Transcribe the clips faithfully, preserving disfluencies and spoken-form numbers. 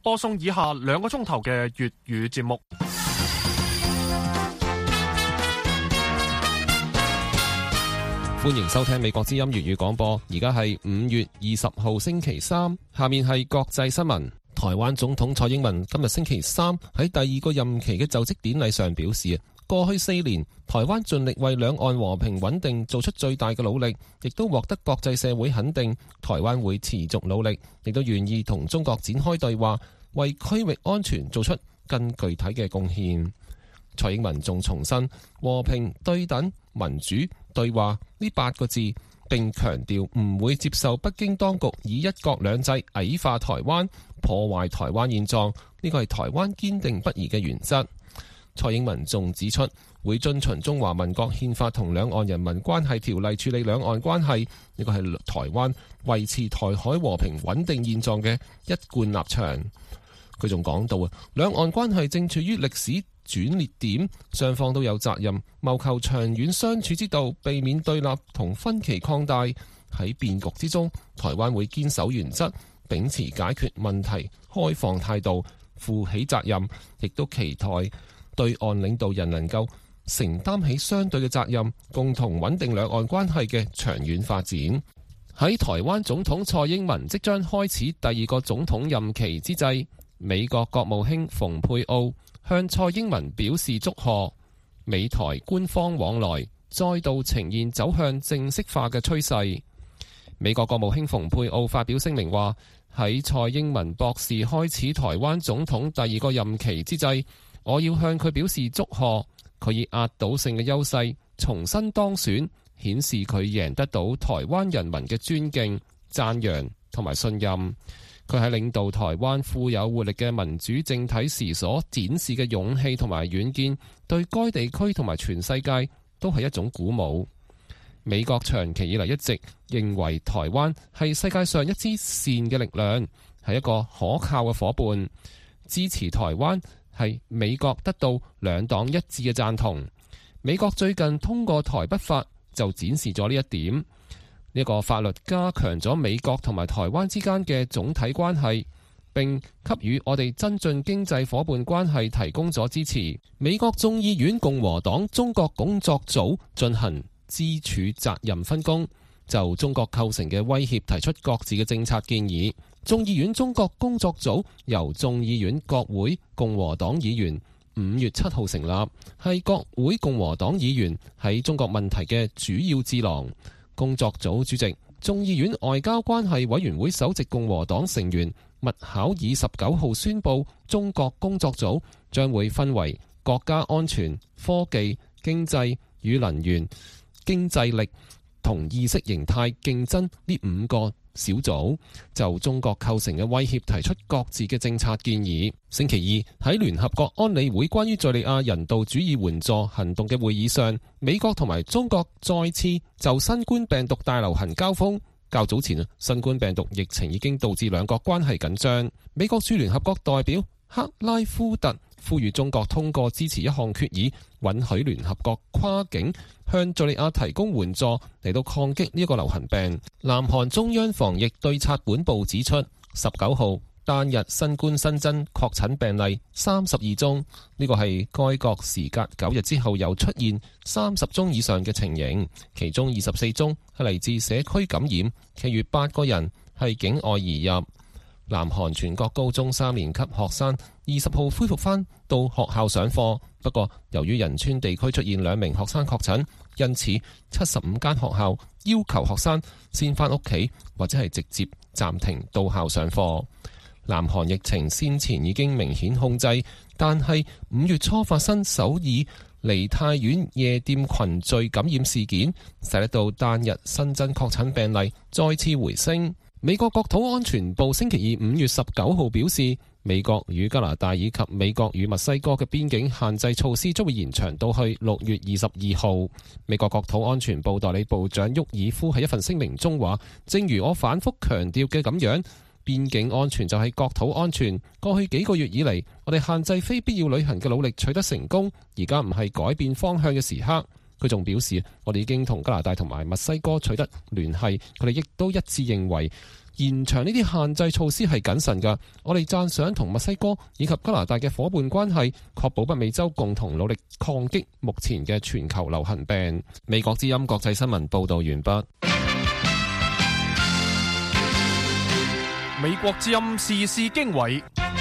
播送以下兩個鐘頭嘅粵語節目。 歡迎收聽美國之音粵語廣播，而家係五月二十號星期三，下面係國際新聞。台灣總統蔡英文今日星期三喺第二個任期嘅就職典禮上表示，過去四年台灣盡力為兩岸和平穩定做出最大嘅努力，亦都獲得國際社會肯定。台灣會持續努力，亦都願意同中國展開對話，為區域安全做出更具體嘅貢獻。蔡英文仲重申和平、對等、民主、對話呢八個字，並強調唔會接受北京當局以一國兩制矮化台灣、破壞台灣現狀，呢個係台灣堅定不移嘅原則。蔡英文仲指出，會遵循中華民國憲法同兩岸人民關係條例處理兩岸關係，呢個係台灣維持台海和平穩定現狀嘅一貫立場。佢仲講到啊，兩岸關係正處於歷史轉捩點，雙方都有責任謀求長遠相處之道，避免對立同分歧擴大。喺變局之中，台灣會堅守原則，秉持解決問題開放態度，負起責任，亦都期待對岸領導人能夠承擔起相對嘅責任，共同穩定兩岸關係嘅長遠發展。喺台灣總統蔡英文即將開始第二個總統任期之際，美國國務卿蓬佩奧向蔡英文表示祝賀，美台官方往來再度呈現走向正式化嘅趨勢。美國國務卿蓬佩奧發表聲明話，喺蔡英文博士開始台灣總統第二個任期之際，我要向佢表示祝賀，佢以壓倒性嘅優勢重新當選，顯示佢贏得到台灣人民嘅尊敬、讚揚同埋信任。佢喺領導台灣富有活力嘅民主政體時所展示嘅勇氣同埋遠見，對該地區同埋全世界都係一種鼓舞。美國長期以嚟一直認為台灣係世界上一支善嘅力量，係一個可靠嘅夥伴，支持台灣係美國得到兩黨一致嘅贊同。美國最近通過台北法就展示咗呢一點。呢個法律加強咗美國同埋台灣之間嘅總體關係，並給予我哋增進經濟夥伴關係提供咗支持。美國眾議院共和黨中國工作組進行支柱責任分工，就中國構成嘅威脅提出各自嘅政策建議。眾議院中國工作組由眾議院國會共和黨議員五月七號成立，係國會共和黨議員喺中國問題嘅主要智囊。工作組主席、眾議院外交關係委員會首席共和黨成員麥考爾十九號宣布，中國工作組將會分為國家安全、科技、經濟與能源、經濟力同意識形態競爭呢五個小組，就中國構成嘅威脅提出各自嘅政策建議。星期二喺聯合國安理會關於敘利亞人道主義援助行動嘅會議上，美國同埋中國再次就新冠病毒大流行交鋒。較早前啊，新冠病毒疫情已經導致兩國關係緊張。美國駐聯合國代表克拉夫特呼籲中國通過支持一項決議，允許聯合國跨境向敘利亞提供援助，嚟到抗擊呢一個流行病。南韓中央防疫對策本部指出，十九號單日新冠新增確診病例三十二宗，呢個係該國時隔九日之後又出現三十宗以上嘅情形，其中二十四宗係嚟自社區感染，其餘八個人係境外移入。南韓全國高中三年級學生二十號恢復返到學校上課，不過由於仁川地區出現兩名學生確診，因此七十五間學校要求學生先返屋企或者係直接暫停到校上課。南韓疫情先前已經明顯控制，但係五月初發生首爾梨泰院夜店群聚感染事件，使得到單日新增確診病例再次回升。美國國土安全部星期二五月十九號表示，美國與加拿大以及美國與墨西哥嘅邊境限制措施將會延長到去六月二十二號。美國國土安全部代理部長沃爾夫喺一份聲明中話，正如我反覆強調嘅咁樣，邊境安全就係國土安全。過去幾個月以嚟，我哋限制非必要旅行嘅努力取得成功，而家唔係改變方向嘅時刻。 佢仲表示，我哋已經同加拿大同埋墨西哥取得聯繫，佢哋亦都一致認為延長呢啲限制措施係謹慎㗎。我哋讚賞同墨西哥以及加拿大嘅伙伴關係，確保北美洲共同努力抗擊目前嘅全球流行病。美國之音國際新聞報道完畢。 美國之音時事經緯。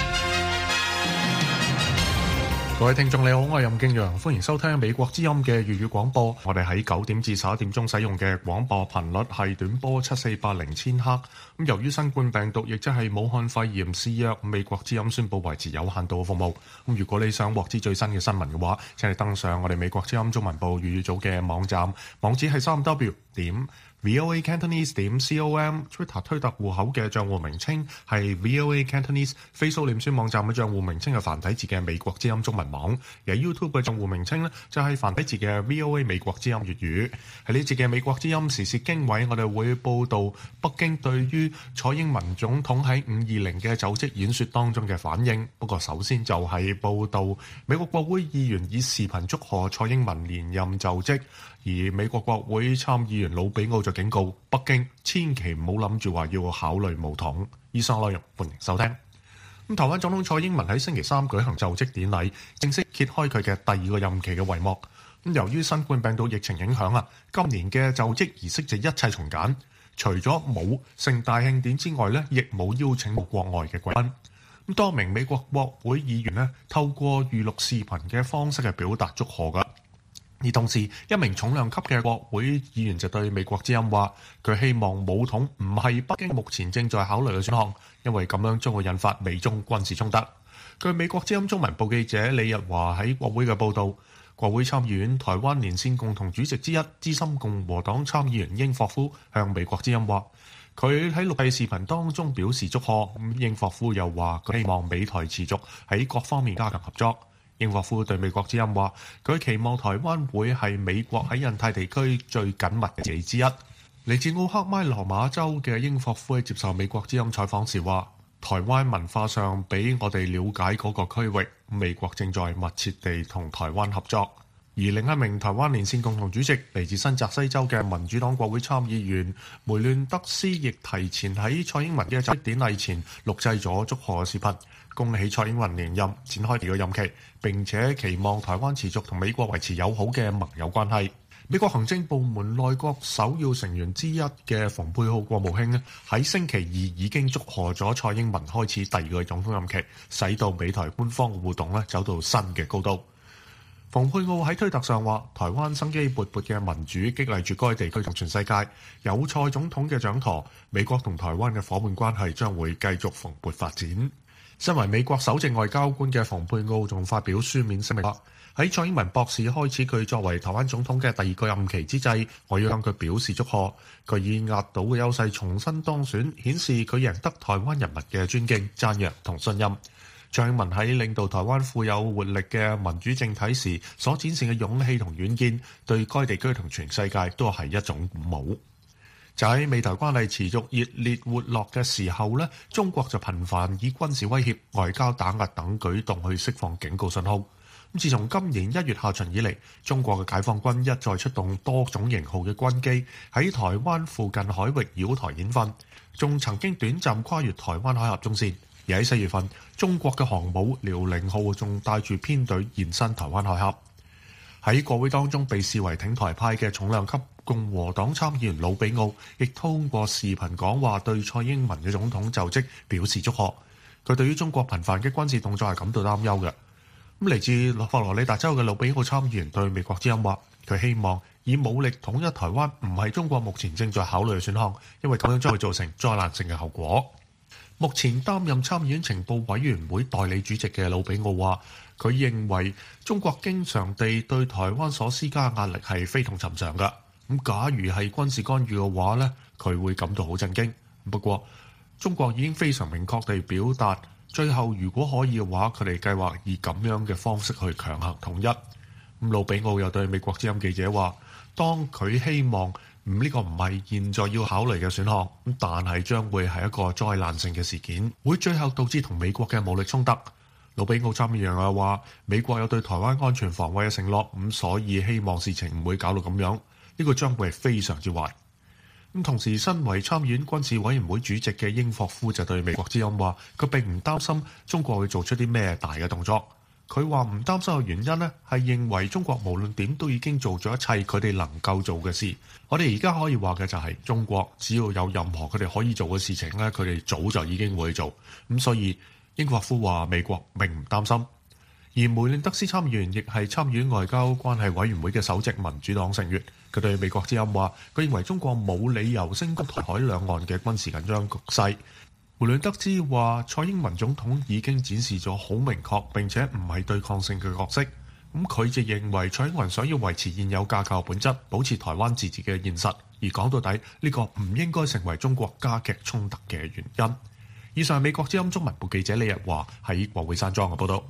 各位聽眾你好，我係任敬陽，歡迎收聽美國之音嘅粵語廣播。我哋喺九點至十一點鐘使用嘅廣播頻率係短波七四八零千赫。咁由於新冠病毒亦即係武漢肺炎肆虐，美國之音宣布維持有限度嘅服務。咁如果你想獲知最新嘅新聞嘅話，請你登上我哋美國之音中文部粵語組嘅網站，網址係三 W 點 V O A Cantonese 點 com。Twitter 推特戶口嘅賬戶名稱係 V O A Cantonese。Facebook 臉書網站嘅賬戶名稱係繁體字嘅美國之音中文網。而 YouTube 嘅賬戶名稱呢，就係繁體字嘅 V O A 美國之音粵語。喺呢節嘅美國之音時事經緯，我哋會報道北京對於蔡英文總統喺五二零嘅就職演說當中嘅反應。不過首先就係報道美國國會議員以視頻祝賀蔡英文連任就職。而美國國會參議員魯比奧就警告北京，千祈唔好諗住話要考慮武統。以上內容歡迎收聽。咁台灣總統蔡英文喺星期三舉行就職典禮，正式揭開佢嘅第二個任期嘅帷幕。咁由於新冠病毒疫情影響啊，今年嘅就職儀式就一切從簡，除咗冇盛大慶典之外咧，亦冇邀請到國外嘅貴賓。咁多名美國國會議員咧，透過預錄視頻嘅方式係表達祝賀噶。而同時，一名重量級嘅國會議員就對美國之音話，佢希望武統唔係北京目前正在考慮嘅選項，因為咁樣將會引發美中軍事衝突。據美國之音中文部記者李日華喺國會嘅報導，國會參議院台灣連線共同主席之一、資深共和黨參議員英霍夫向美國之音話，佢喺錄製視頻當中表示祝賀。咁英霍夫又話，佢希望美台持續喺各方面加強合作。英霍夫對美國之音話，佢期望台灣會係美國喺印太地區最緊密嘅自己之一。嚟自奧克拉荷馬州嘅英霍夫喺接受美國之音採訪時話，台灣文化上比我哋了解嗰個區域，美國正在密切地同台灣合作。而另一名台灣連線共同主席嚟自新澤西州嘅民主黨國會參議員梅亂德斯亦提前喺蔡英文嘅就職典禮前錄製咗祝賀嘅視頻，恭喜蔡英文連任，展開第二個任期，並且期望台灣持續同美國維持友好嘅盟友關係。美國行政部門內閣首要成員之一嘅蓬佩奧國務卿喺星期二已經祝賀咗蔡英文開始第二個總統任期，使到美台官方互動咧走到新嘅高度。蓬佩奧喺推特上話，台灣生機勃勃嘅民主激勵住該地區同全世界，有蔡總統嘅掌舵，美國同台灣嘅伙伴關係將會繼續蓬勃發展。身為美國首席外交官嘅蓬佩奧仲發表書面聲明話，喺蔡英文博士開始佢作為台灣總統嘅第二個任期之際，我要向佢表示祝賀。佢以壓倒嘅優勢重新當選，顯示佢贏得台灣人民嘅尊敬、讚揚同信任。蔡英文喺領導台灣富有活力嘅民主政體時所展示嘅勇氣同遠見，對該地區同全世界都係一種鼓舞。就喺美台關係持續熱烈活絡嘅時候呢，中國就頻繁以軍事威脅、外交打壓等舉動去釋放警告信號。咁自從今年一月下旬以嚟，中國嘅解放軍一再出動多種型號嘅軍機喺台灣附近海域繞台演訓，仲曾經短暫跨越台灣海峽中線。而喺四月份，中國嘅航母遼寧號仲帶住編隊現身台灣海峽。喺國會當中被視為挺台派嘅重量級共和黨參議員魯比奧，亦通過視頻講話對蔡英文嘅總統就職表示祝賀。佢對於中國頻繁嘅軍事動作係感到擔憂嘅。咁嚟自佛羅里達州嘅魯比奧參議員對美國之音話，佢希望以武力統一台灣唔係中國目前正在考慮嘅選項，因為咁樣將會造成災難性嘅後果。目前擔任參議院情報委員會代理主席嘅魯比奧話，佢認為中國經常地對台灣所施加壓力係非同尋常㗎。咁假如係軍事干預嘅話呢，佢會感到好震驚。不過中國已經非常明確地表達，最後如果可以嘅話，佢哋計劃以咁樣嘅方式去強行統一。咁魯比奧又對美國之音記者話，當佢希望唔呢個唔係現在要考慮嘅選項，但係將會係一個災難性嘅事件，會最後導致同美國嘅武力衝突。 魯比奧參議員又話：美國有對台灣安全防衛嘅承諾，咁所以希望事情唔會搞到咁樣。呢個將會係非常之壞。咁同時，身為參議院軍事委員會主席嘅英霍夫就對美國之音話：佢並唔擔心中國會做出啲咩大嘅動作。佢話唔擔心嘅原因呢，係認為中國無論點都已經做咗一切佢哋能夠做嘅事。我哋而家可以話嘅就係，中國只要有任何佢哋可以做嘅事情呢，佢哋早就已經會做。咁所以英霍夫話美國並唔擔心。而梅連德斯參議員亦係參議院外交關係委員會嘅首席民主黨成員，佢對美國之音話：佢認為中國冇理由升級台海兩岸嘅軍事緊張局勢。梅連德斯話：蔡英文總統已經展示咗好明確並且唔係對抗性嘅角色。咁佢就認為蔡英文想要維持現有架構本質，保持台灣自治嘅現實。而講到底，呢個唔應該成為中國加劇衝突嘅原因。以上係美國之音中文部記者李日華喺國會山莊嘅報道。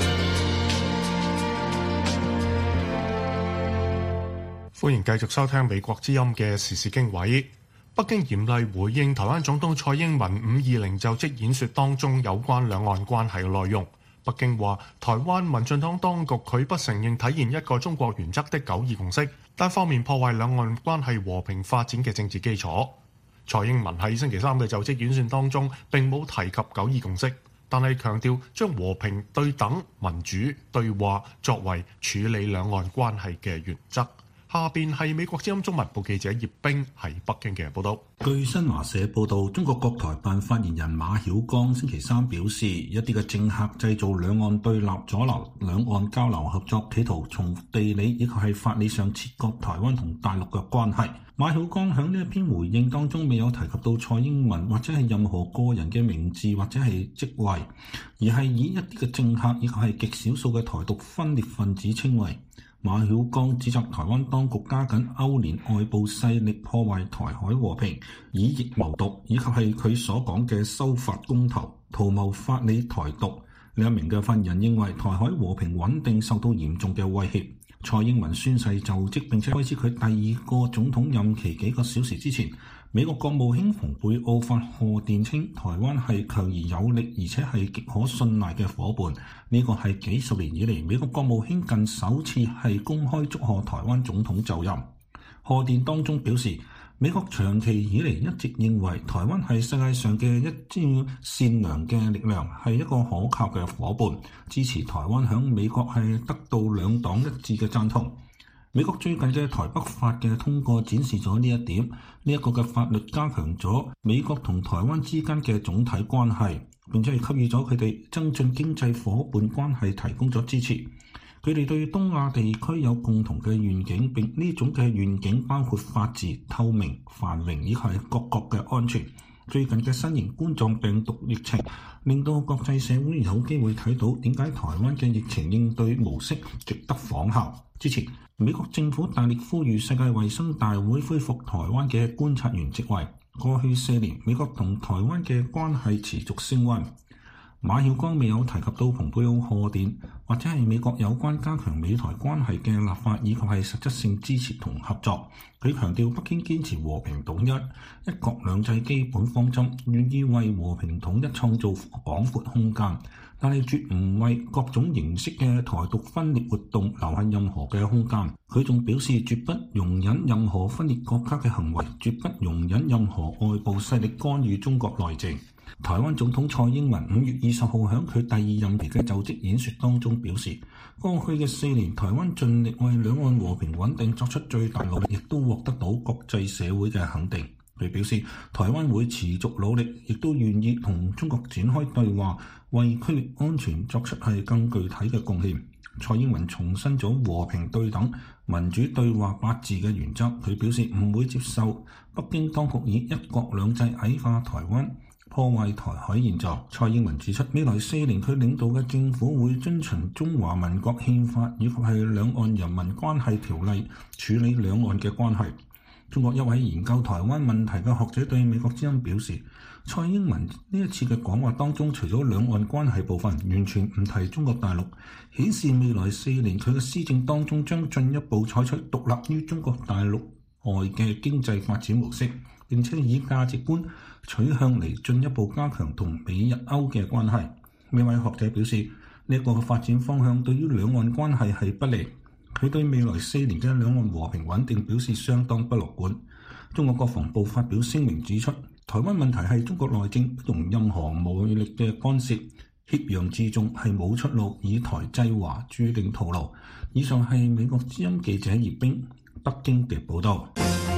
歡迎繼續收聽美國之音嘅時事經緯。北京嚴厲回應台灣總統蔡英文五二零就職演說當中有關兩岸關係嘅內容。北京話，台灣民進黨當局拒不承認體現一個中國原則的九二共識，單方面破壞兩岸關係和平發展嘅政治基礎。蔡英文喺星期三嘅就職演說當中並冇提及九二共識，但係強調將和平、對等、民主對話作為處理兩岸關係嘅原則。下邊係美國之音中文部記者葉冰喺北京嘅報道。 據新華社報道，中國國台辦發言人馬曉光星期三表示，一啲嘅政客製造兩岸對立，阻撓兩岸交流合作，企圖從地理以及係法理上切割台灣同大陸嘅關係。馬曉光喺呢一篇回應當中未有提及到蔡英文或者係任何個人嘅名字或者係職位，而係以一啲嘅政客以及係極少數嘅台獨分裂分子稱謂。馬曉光指責台灣當局加緊勾連外部勢力破壞台海和平，以疫謀獨，以及係佢所講嘅修法公投，圖謀法理台獨。兩名嘅發言人認為台海和平穩定受到嚴重嘅威脅。蔡英文宣誓就職並且開始佢第二個總統任期幾個小時之前，美國國務卿蓬佩奧發賀電稱台灣係強而有力而且係極可信賴嘅夥伴。呢個係幾十年以嚟美國國務卿近首次係公開祝賀台灣總統就任。賀電當中表示，美國長期以嚟一直認為台灣係世界上嘅一支善良嘅力量，係一個可靠嘅夥伴，支持台灣響美國係得到兩黨一致嘅贊同。美國最近嘅台北法嘅通過展示咗呢一點，呢、這、一個嘅法律加強咗美國同台灣之間嘅總體關係，並且係給予咗佢哋增進經濟夥伴關係提供咗支持。佢哋對東亞地區有共同嘅願景，並呢種嘅願景包括法治、透明、繁榮以及係各國嘅安全。最近嘅新型冠狀病毒疫情令到國際社會有機會睇到點解台灣嘅疫情應對模式值得仿效。之前美國政府大力呼籲世界衛生大會恢復台灣嘅觀察員職位。過去四年，美國同台灣嘅關係持續升溫。馬曉光未有提及到蓬佩奧賀電，或者係美國有關加強美台關係嘅立法，以及係實質性支持同合作。佢強調北京堅持和平統一、一國兩制基本方針，願意為和平統一創造廣闊空間，但係絕唔為各種形式嘅台獨分裂活動留下任何嘅空間。佢仲表示絕不容忍任何分裂國家嘅行為，絕不容忍任何外部勢力干預中國內政。台灣總統蔡英文五月二十號喺佢第二任期嘅就職演說當中表示，過去嘅四年台灣盡力為兩岸和平穩定作出最大努力，亦都獲得到國際社會嘅肯定。佢表示，台灣會持續努力，亦都願意同中國展開對話，為區域安全作出係更具體嘅貢獻。蔡英文重申咗和平對等、民主對話八字嘅原則。佢表示唔會接受北京當局以一國兩制矮化台灣，破壞台海現狀。蔡英文指出，未來四年佢領導嘅政府會遵循中華民國憲法以及係兩岸人民關係條例處理兩岸嘅關係。中國一位研究台灣問題嘅學者對美國之音表示，蔡英文呢一次嘅講話當中，除咗兩岸關係部分，完全唔提中國大陸，顯示未來四年佢嘅施政當中將進一步採取獨立於中國大陸外嘅經濟發展模式，並且以價值觀取向嚟進一步加強同美日歐嘅關係。呢位學者表示， 呢一個嘅發展方向對於兩岸關係係不利。佢對未來四年嘅兩岸和平穩定表示相當不樂觀。中國國防部發表聲明指出，台灣問題係中國內政，不容任何武力嘅干涉，挾洋自重係冇出路，以台制華注定徒勞。以上係美國之音記者葉冰北京嘅報道。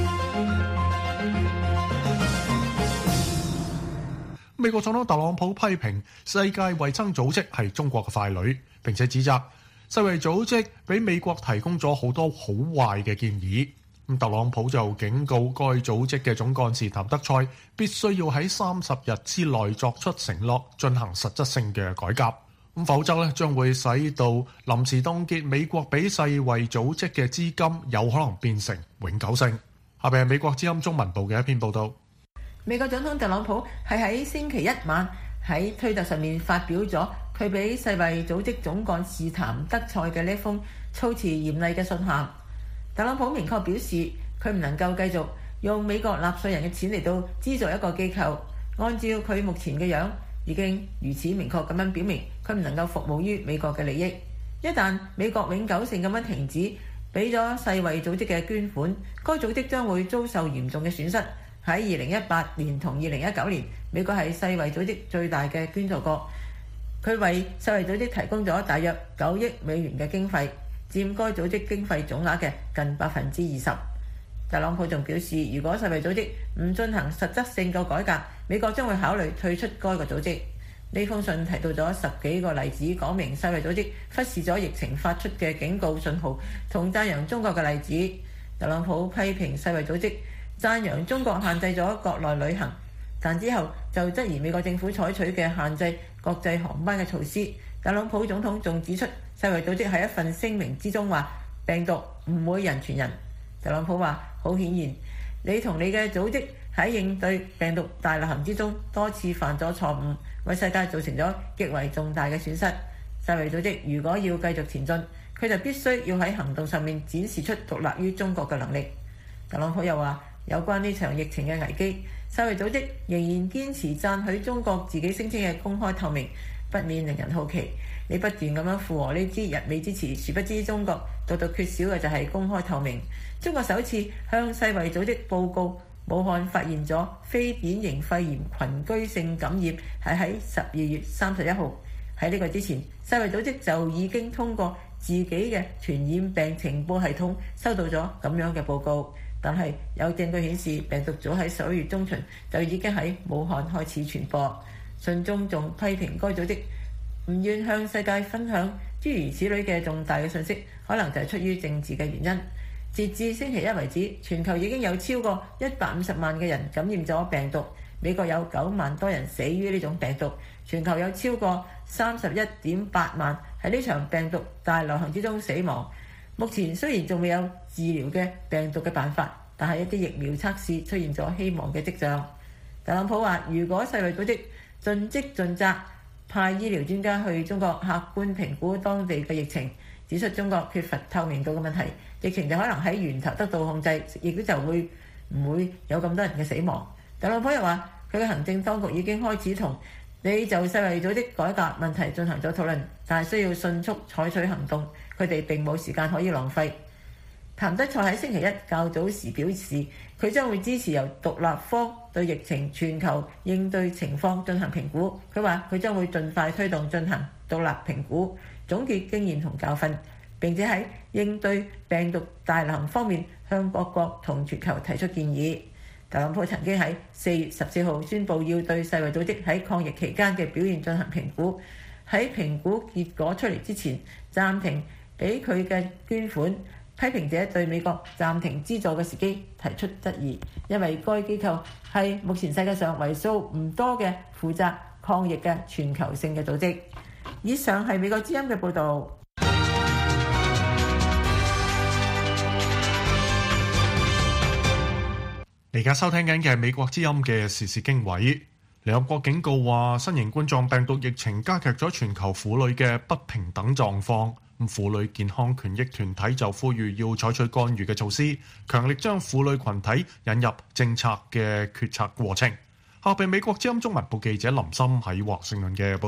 美國總統特朗普批評世界衛生組織係中國嘅傀儡，並且指責世衛組織俾美國提供咗好多好壞嘅建議。咁特朗普就警告該組織嘅總幹事譚德塞必須要喺三十日之內作出承諾，進行實質性嘅改革。咁否則咧，將會使到臨時凍結美國俾世衛組織嘅資金有可能變成永久性。下邊係美國之音中文部嘅一篇報道。 美國總統特朗普係喺星期一晚喺推特上面發表咗佢俾世衛組織總幹事譚德塞嘅呢封措辭嚴厲嘅信函。特朗普明確表示，佢唔能夠繼續用美國納稅人嘅錢嚟到資助一個機構。按照佢目前嘅樣，已經如此明確咁樣表明，佢唔能夠服務於美國嘅利益。一旦美國永久性咁樣停止俾咗世衛組織嘅捐款，該組織將會遭受嚴重嘅損失。喺二零一八年同二零一九年，美國係世衛組織最大嘅捐助國，佢為世衛組織提供咗大約九億美元嘅經費，佔該組織經費總額嘅近百分之二十。特朗普仲表示，如果世衛組織唔進行實質性嘅改革，美國將會考慮退出該個組織。呢封信提到咗十幾個例子，講明世衛組織忽視咗疫情發出嘅警告信號同讚揚中國嘅例子。特朗普批評世衛組織讚揚中國限制咗國內旅行，但之後就質疑美國政府採取嘅限制國際航班嘅措施。特朗普總統仲指出，世衛組織喺一份聲明之中話病毒唔會人傳人。特朗普話：好顯然，你同你嘅組織喺應對病毒大流行之中多次犯咗錯誤，為世界造成咗極為重大嘅損失。世衛組織如果要繼續前進，佢就必須要喺行動上面展示出獨立於中國嘅能力。特朗普又話：有關呢場疫情嘅危機，世衛組織仍然堅持讚許中國自己聲稱嘅公開透明，不免令人好奇。你不斷咁樣附和呢支日美之詞，殊不知中國獨獨缺少嘅就係公開透明。中國首次向世衛組織報告武漢發現咗非典型肺炎群居性感染，係喺十二月三十一號。喺呢個之前，世衛組織就已經通過自己嘅傳染病情報系統收到咗咁樣嘅報告。但係有證據顯示，病毒早喺十一月中旬就已經喺武漢開始傳播。信中仲批評該組織唔願向世界分享諸如此類嘅重大嘅信息，可能就係出於政治嘅原因。截至星期一為止，全球已經有超過一百五十萬嘅人感染咗病毒，美國有九萬多人死於呢種病毒，全球有超過三十一點八萬喺呢場病毒大流行之中死亡。目前雖然仲未有治療嘅病毒嘅辦法，但係一啲疫苗測試出現咗希望嘅跡象。特朗普話：如果世衛組織盡職盡責派醫療專家去中國客觀評估當地嘅疫情，指出中國缺乏透明度嘅問題，疫情就可能喺源頭得到控制，亦都就會唔會有咁多人嘅死亡。特朗普又話：佢嘅行政當局已經開始同你就世衛組織改革問題進行咗討論，但係需要迅速採取行動，佢哋並冇時間可以浪費。譚德塞喺星期一較早時表示，佢將會支持由獨立方對疫情全球應對情況進行評估。佢話佢將會盡快推動進行獨立評估，總結經驗同教訓，並且喺應對病毒大流行方面向各國同全球提出建議。特朗普曾經喺四月十四號宣布要對世衛組織喺抗疫期間嘅表現進行評估，喺評估結果出嚟之前暫停俾佢嘅捐款。批評者對美國暫停資助嘅時機提出質疑，因為該機構係目前世界上為數唔多嘅負責抗疫嘅全球性嘅組織。以上係美國之音嘅報導。 你而家收聽緊嘅係美國之音嘅時事經緯。聯合國警告話，新型冠狀病毒疫情加劇咗全球婦女嘅不平等狀況。婦女健康權益團體就呼籲要採取干預嘅措施，強力將婦女群體引入政策嘅決策過程。下邊美國之音中文部記者林森喺華盛頓嘅報道。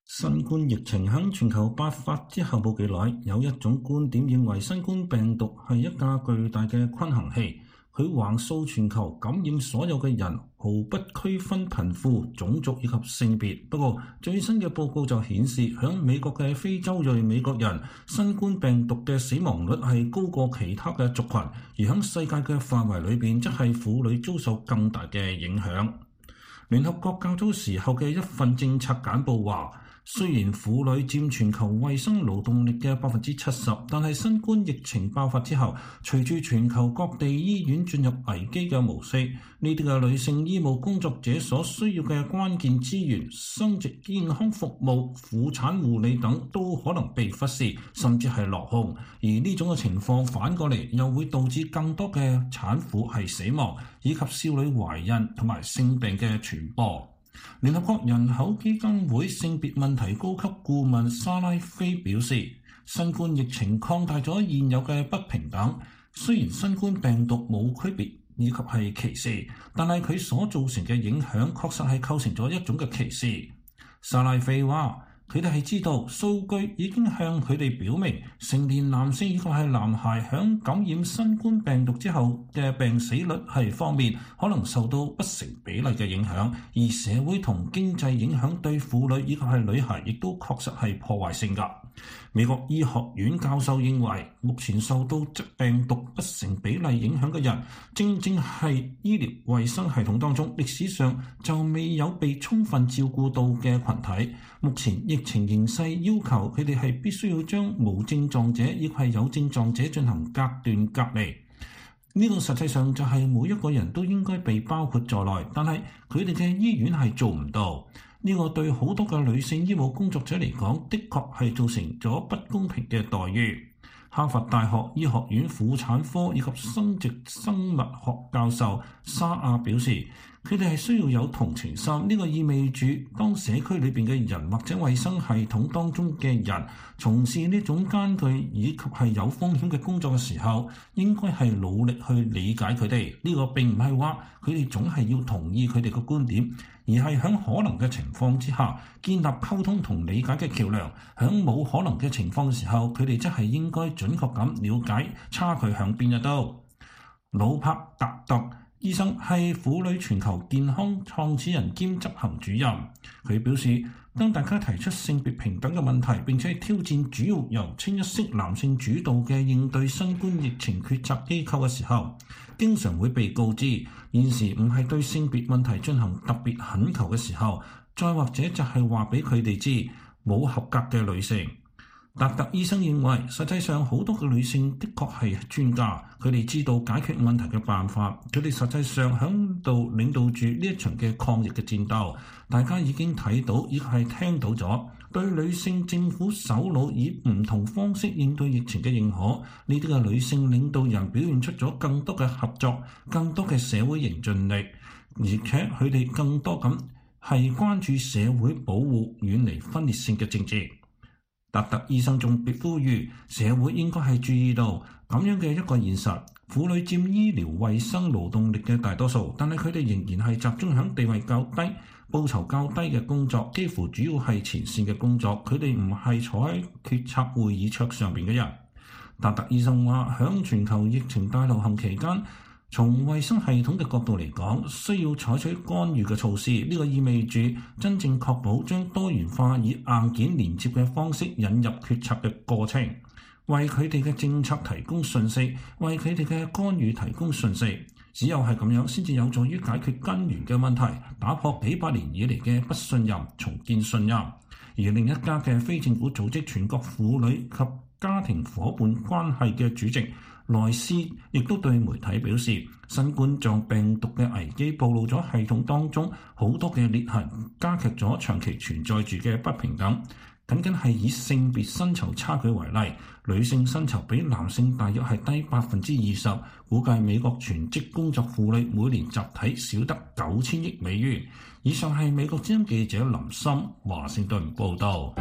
新冠疫情喺全球爆發之後冇幾耐，有一種觀點認為新冠病毒係一架巨大嘅均衡器，佢橫掃全球，感染所有嘅人，毫不區分貧富、種族以及性別。不過最新嘅報告就顯示，喺美國嘅非洲裔美國人，新冠病毒嘅死亡率係高過其他嘅族群，而喺世界嘅範圍裏邊，則係婦女遭受更大嘅影響。聯合國較早時候嘅一份政策簡報話，雖然婦女佔全球衛生勞動力嘅百分之七十，但係新冠疫情爆發之後，隨住全球各地醫院進入危機嘅模式，呢啲嘅女性醫務工作者所需要嘅關鍵資源、生殖健康服務、婦產護理等都可能被忽視，甚至係落空。而呢種嘅情況反過嚟，又會導致更多嘅產婦係死亡，以及少女懷孕同埋性病嘅傳播。聯合國人口基金會性別問題高級顧問莎拉菲表示，新冠疫情擴大咗現有嘅不平等。雖然新冠病毒冇區別以及係歧視，但係佢所造成嘅影響確實係構成咗一種嘅歧視。莎拉菲話，佢哋係知道數據已經向佢哋表明，成年男性以及係男孩響感染新冠病毒之後嘅病死率係方面可能受到不成比例嘅影響，而社會同經濟影響對婦女以及係女孩亦都確實係破壞性㗎。美國醫學院教授認為，目前受到病毒不成比例影響嘅人，正正係醫療衛生系統當中歷史上就未有被充分照顧到嘅群體。目前疫情形勢要求佢哋係必須要將無症狀者亦係有症狀者進行隔斷隔離。呢個實際上就係每一個人都應該被包括在內，但係佢哋嘅醫院係做唔到。呢個對好多嘅女性醫務工作者嚟講，的確係造成咗不公平嘅待遇。哈佛大學醫學院婦產科以及生殖生物學教授沙亞表示，佢哋係需要有同情心。呢個意味住，當社區裏邊嘅人或者衛生系統當中嘅人從事呢種艱巨以及係有風險嘅工作嘅時候，應該係努力去理解佢哋。呢個並唔係話佢哋總係要同意佢哋嘅觀點，而係喺可能嘅情況之下建立溝通同理解嘅橋梁。喺冇可能嘅情況嘅時候，佢哋則係應該準確咁了解差距喺邊一度。魯柏達特醫生係婦女全球健康創始人兼執行主任，佢表示，當大家提出性別平等嘅問題，並且挑戰主要由清一色男性主導嘅應對新冠疫情決策機構嘅時候，經常會被告知現時唔係對性別問題進行特別懇求嘅時候，再或者就係話俾佢哋知冇合格嘅女性。達特醫生認為，實際上好多嘅女性的確係專家，佢哋知道解決問題嘅辦法，佢哋實際上響度領導住呢一場嘅抗疫嘅戰鬥。大家已經睇到，亦係聽到咗對女性政府首腦以唔同方式應對疫情嘅認可。呢啲嘅女性領導人表現出咗更多嘅合作，更多嘅社會凝聚力，而且佢哋更多咁係關注社會保護，遠離分裂性嘅政治。達特醫生仲呼籲社會應該係注意到咁樣嘅一個現實，婦女佔醫療衛生勞動力嘅大多數，但係佢哋仍然係集中喺地位較低、報酬較低嘅工作，幾乎主要係前線嘅工作，佢哋唔係坐喺決策會議桌上邊嘅人。達特醫生話，響全球疫情大流行期間，從衛生系統嘅角度嚟講，需要採取干預嘅措施。呢個意味住真正確保將多元化以硬件連接嘅方式引入決策嘅過程，為佢哋嘅政策提供信息，為佢哋嘅干預提供信息。只有係咁樣，先至有助於解決根源嘅問題，打破幾百年以嚟嘅不信任，重建信任。而另一家嘅非政府組織全國婦女及家庭夥伴關係嘅主席萊斯亦都對媒體表示，新冠狀病毒嘅危機暴露咗系統當中好多嘅裂痕，加劇咗長期存在住嘅不平等。僅僅係以性別薪酬差距為例，女性薪酬比男性大約係低百分之二十，估計美國全職工作婦女每年集體少得九千億美元。以上係美國之音記者林森華盛頓報導。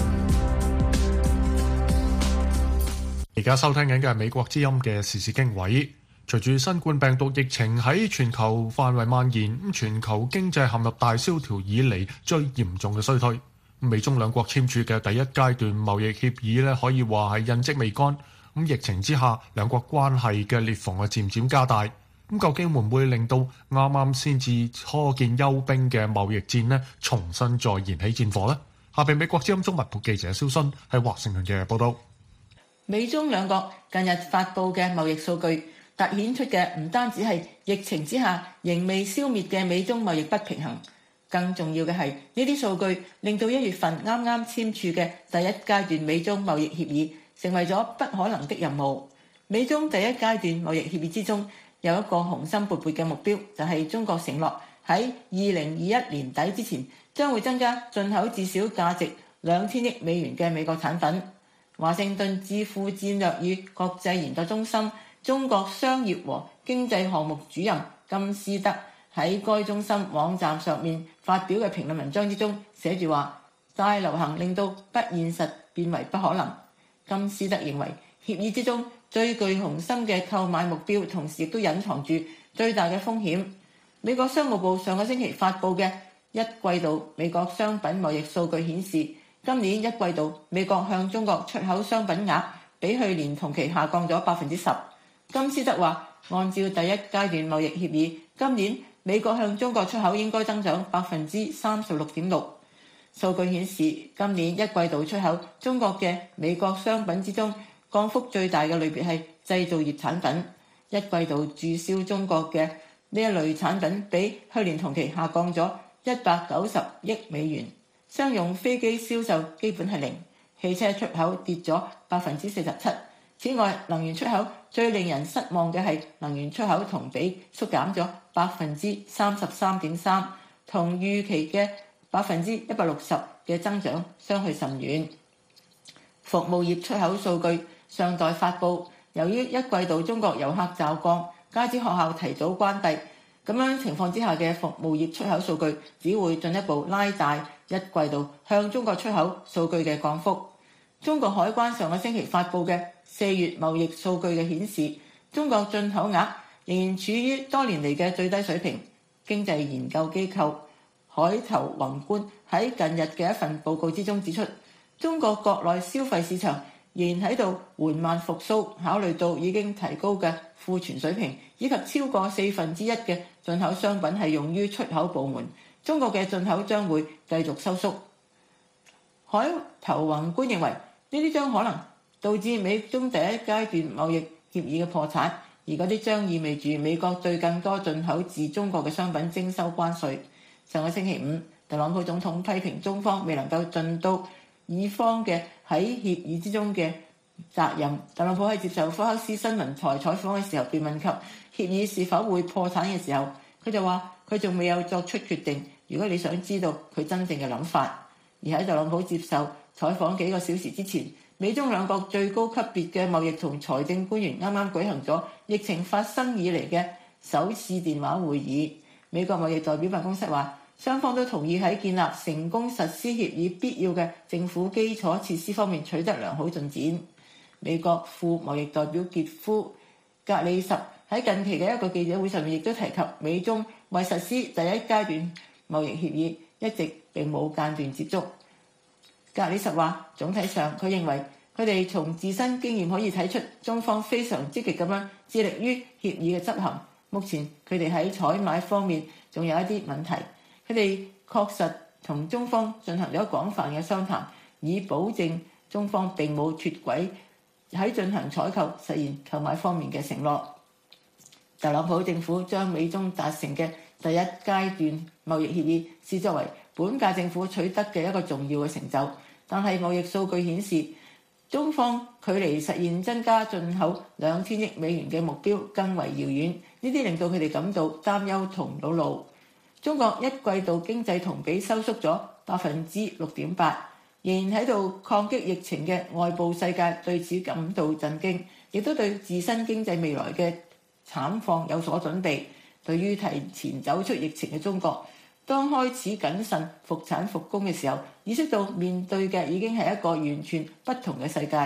而家收聽緊嘅係美國之音嘅時事經緯。 隨住新冠病毒疫情喺全球範圍蔓延，全球經濟陷入大蕭條以嚟最嚴重嘅衰退。美中兩國簽署嘅第一階段貿易協議咧，可以話係印跡未乾。咁疫情之下，兩國關係嘅裂縫啊漸漸加大。咁究竟會唔會令到啱啱先至初見休兵嘅貿易戰咧，重新再燃起戰火呢？下邊美國之音中文部記者蕭순喺華盛頓嘅報道。 美中兩國近日發布嘅貿易數據，凸顯出嘅唔單止係疫情之下仍未消滅嘅美中貿易不平衡，更重要嘅係呢啲數據令到一月份啱啱簽署嘅第一階段美中貿易協議成為咗不可能的任務。美中第一階段貿易協議之中有一個雄心勃勃嘅目標，就係中國承諾喺二零二一年底之前將會增加進口至少價值兩千億美元嘅美國產品。華盛頓智庫戰略與國際研究中心中國商業和經濟項目主任金斯德喺該中心網站上面發表嘅評論文章之中寫住話，大流行令到不現實變為不可能。金斯德認為協議之中最具雄心嘅購買目標，同時亦都隱藏住最大嘅風險。美國商務部上個星期發布嘅一季度美國商品貿易數據顯示，今年一季度美國向中國出口商品額比去年同期下降咗百分之十。金斯德話，按照第一階段貿易協議，今年美國向中國出口應該增長百分之三十六點六。數據顯示，今年一季度出口中國嘅美國商品之中，降幅最大嘅類別係製造業產品。一季度駐銷中國嘅呢一類產品比去年同期下降咗一百九十億美元。商用飛機銷售基本係零，汽車出口跌咗百分之四十七。此外，能源出口最令人失望嘅係能源出口同比縮減咗百分之三十三點三，同預期嘅百分之一百六十嘅增長相去甚遠。服務業出口數據尚待發布，由於一季度中國遊客驟降，加之學校提早關閉，咁樣情況之下嘅服務業出口數據只會進一步拉大一季度向中國出口數據嘅降幅。中國海關上個星期發布嘅四月貿易數據嘅顯示，中國進口額仍然處於多年嚟嘅最低水平。經濟研究機構海頭宏觀喺近日嘅一份報告之中指出，中國國內消費市場仍然喺度緩慢復甦，考慮到已經提高嘅庫存水平，以及超過四分之一嘅進口商品係用於出口部門，中國嘅進口將會繼續收縮。海頭宏觀認為，呢啲將可能導致美中第一階段貿易協議嘅破產，而嗰啲將意味住美國對更多進口自中國嘅商品徵收關稅。上個星期五，特朗普總統批評中方未能夠盡到以方嘅喺協議之中嘅責任。特朗普喺接受福克斯新聞台採訪嘅時候，被問及協議是否會破產嘅時候，佢就話佢仲未有作出決定。如果你想知道佢真正嘅諗法，而喺特朗普接受採訪幾個小時之前，美中兩國最高級別嘅貿易同財政官員啱啱舉行咗疫情發生以嚟嘅首次電話會議。美國貿易代表辦公室話，雙方都同意喺建立成功實施協議必要嘅政府基礎設施方面取得良好進展。美國副貿易代表傑夫格里什喺近期嘅一個記者會上面亦都提及，美中為實施第一階段貿易協議一直並冇間斷接觸。格里什話，總體上佢認為佢哋從自身經驗可以睇出，中方非常積極咁樣致力於協議嘅執行。目前佢哋喺採買方面仲有一啲問題，佢哋確實同中方進行咗廣泛嘅商談，以保證中方並冇脫軌喺進行採購、實現購買方面嘅承諾。特朗普政府將美中達成嘅第一階段貿易協議視作為本屆政府取得嘅一個重要嘅成就，但係貿易數據顯示，中方距離實現增加進口兩千億美元嘅目標更為遙遠，呢啲令到佢哋感到擔憂同惱怒。中國一季度經濟同比收縮咗百分之六點八，仍然喺度抗擊疫情嘅外部世界對此感到震驚，亦都對自身經濟未來嘅慘況有所準備。對於提前走出疫情嘅中國，當開始謹慎復產復工嘅時候，意識到面對嘅已經係一個完全不同嘅世界。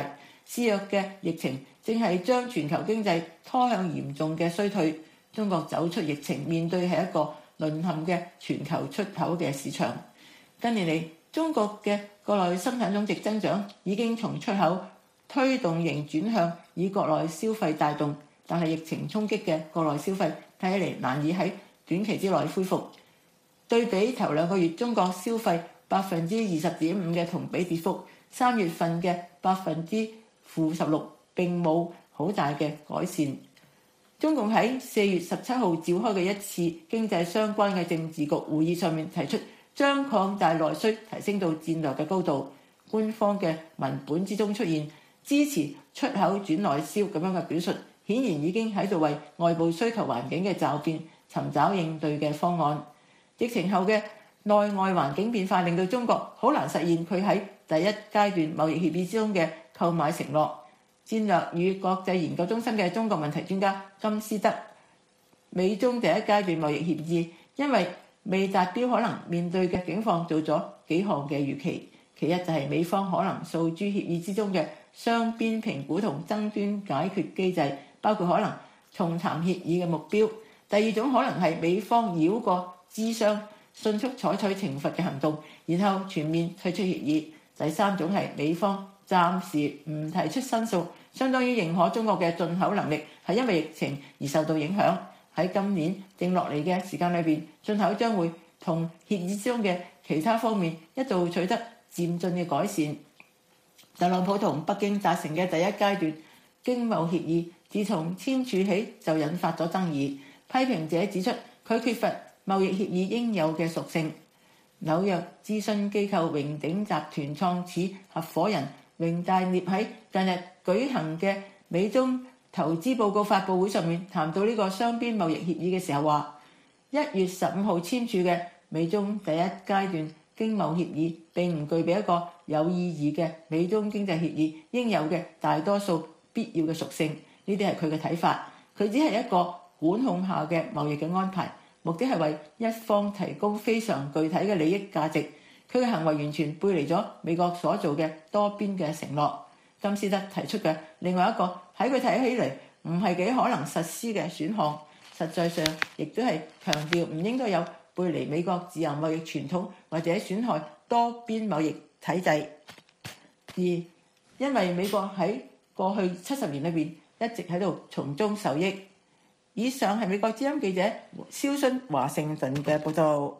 肆虐嘅疫情正係將全球經濟拖向嚴重嘅衰退。中國走出疫情，面對係一個淪陷嘅全球出口嘅市場。近年嚟，中國嘅國內生產總值增長已經從出口推動型轉向以國內消費帶動，但係疫情衝擊嘅國內消費睇起嚟難以喺短期之內恢復。對比頭兩個月中國消費百分之二十點五嘅同比跌幅，三月份嘅百分之負十六並冇好大嘅改善。中共喺四月十七號召開嘅一次經濟相關嘅政治局會議上面提出，將擴大內需提升到戰略嘅高度。官方嘅文本之中出現支持出口轉內銷咁樣嘅表述，顯然已經喺度為外部需求環境嘅驟變尋找應對嘅方案。疫情後嘅內外環境變化令到中國好難實現佢喺第一階段貿易協議之中嘅購買承諾。戰略與國際研究中心嘅中國問題專家金斯德，美中第一階段貿易協議因為未達標，可能面對嘅境況做咗幾項嘅預期。其一就係美方可能訴諸協議之中嘅雙邊評估同爭端解決機制，包括可能重談協議嘅目標。第二種可能係美方繞過諮商，迅速採取懲罰嘅行動，然後全面退出協議。第三種係美方暫時唔提出申訴，相當於認可中國嘅進口能力係因為疫情而受到影響。喺今年定落嚟嘅時間裏邊，進口將會同協議之中嘅其他方面一度取得漸進嘅改善。特朗普同北京達成嘅第一階段經貿協議，自從簽署起就引發咗爭議。批評者指出，佢缺乏貿易協議應有嘅屬性。紐約諮詢機構榮鼎集團創始合夥人榮大聶喺近日舉行嘅美中投資報告發佈會上面談到呢個雙邊貿易協議嘅時候話，一月十五號簽署嘅美中第一階段經貿協議並唔具備一個有意義嘅美中經濟協議應有嘅大多數必要嘅屬性。呢啲係佢嘅睇法。佢只係一個管控下嘅貿易嘅安排，目的係為一方提供非常具體嘅利益價值。佢嘅行為完全背離咗美國所做嘅多邊嘅承諾。金斯德提出嘅另外一個喺佢睇起嚟唔係幾可能實施嘅選項，實際上亦都係強調唔應該有背離美國自由貿易傳統或者損害多邊貿易體制。而因為美國喺過去七十年裏邊一直喺度從中受益。以上係美國之音記者蕭순華盛頓嘅報道。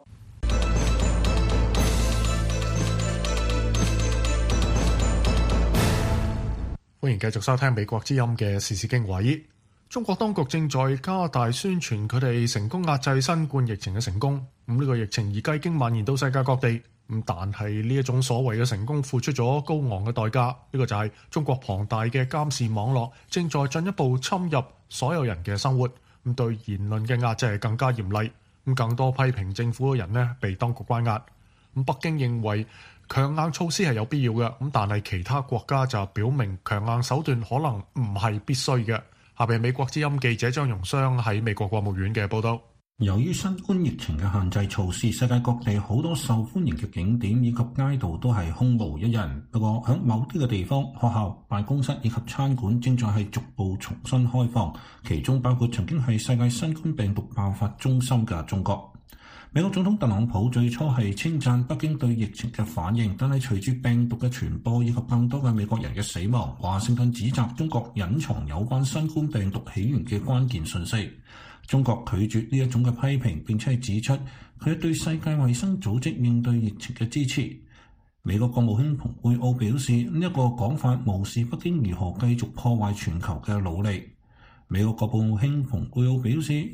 歡迎繼續收聽美國之音嘅時事經緯。中國當局正在加大宣傳佢哋成功壓制新冠疫情嘅成功。咁呢個疫情而家已經蔓延到世界各地。咁但係呢一種所謂嘅成功付出咗高昂嘅代價。呢個就係中國龐大嘅監視網絡正在進一步侵入所有人嘅生活。咁對言論嘅壓制係更加嚴厲。咁更多批評政府嘅人呢被當局關押。咁北京認為強硬措施係有必要嘅，咁但係其他國家就表明強硬手段可能唔係必須嘅。下邊美國之音記者張榮湘喺美國國務院嘅報道。 由於新冠疫情嘅限制措施，世界各地好多受歡迎嘅景點以及街道都係空無一人。不過喺某啲嘅地方，學校、辦公室以及餐館正在係逐步重新開放，其中包括曾經係世界新冠病毒爆發中心嘅中國。美國總統特朗普最初係稱讚北京對疫情嘅反應，但係隨住病毒嘅傳播以及更多嘅美國人嘅死亡，華盛頓指責中國隱藏有關新冠病毒起源嘅關鍵信息。中國拒絕呢一種嘅批評，並且係指出佢對世界衛生組織應對疫情嘅支持。美國國務卿蓬佩奧表示，呢一個講法無視北京如何繼續破壞全球嘅努力。美國國務卿蓬佩奧表示，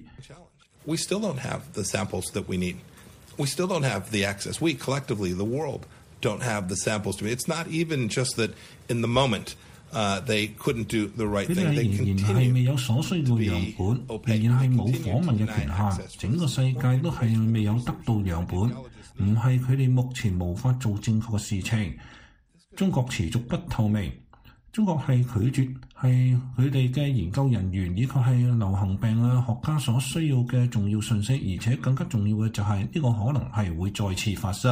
We still don't have the samples that we need. We still don't have the access. We collectively, the world, don't have the samples to me. It's not even just that in the moment uh, they couldn't do the right thing. They continue to be opaque. 仍然係未有所需嘅樣本，仍然係冇訪問嘅權限，整個世界都係未有得到樣本，唔係佢哋目前無法做正確嘅事情。中國持續不透明。中國係拒絕係佢哋嘅研究人員以及係流行病啊學家所需要嘅重要信息，而且更加重要嘅就係呢個可能係會再次發生。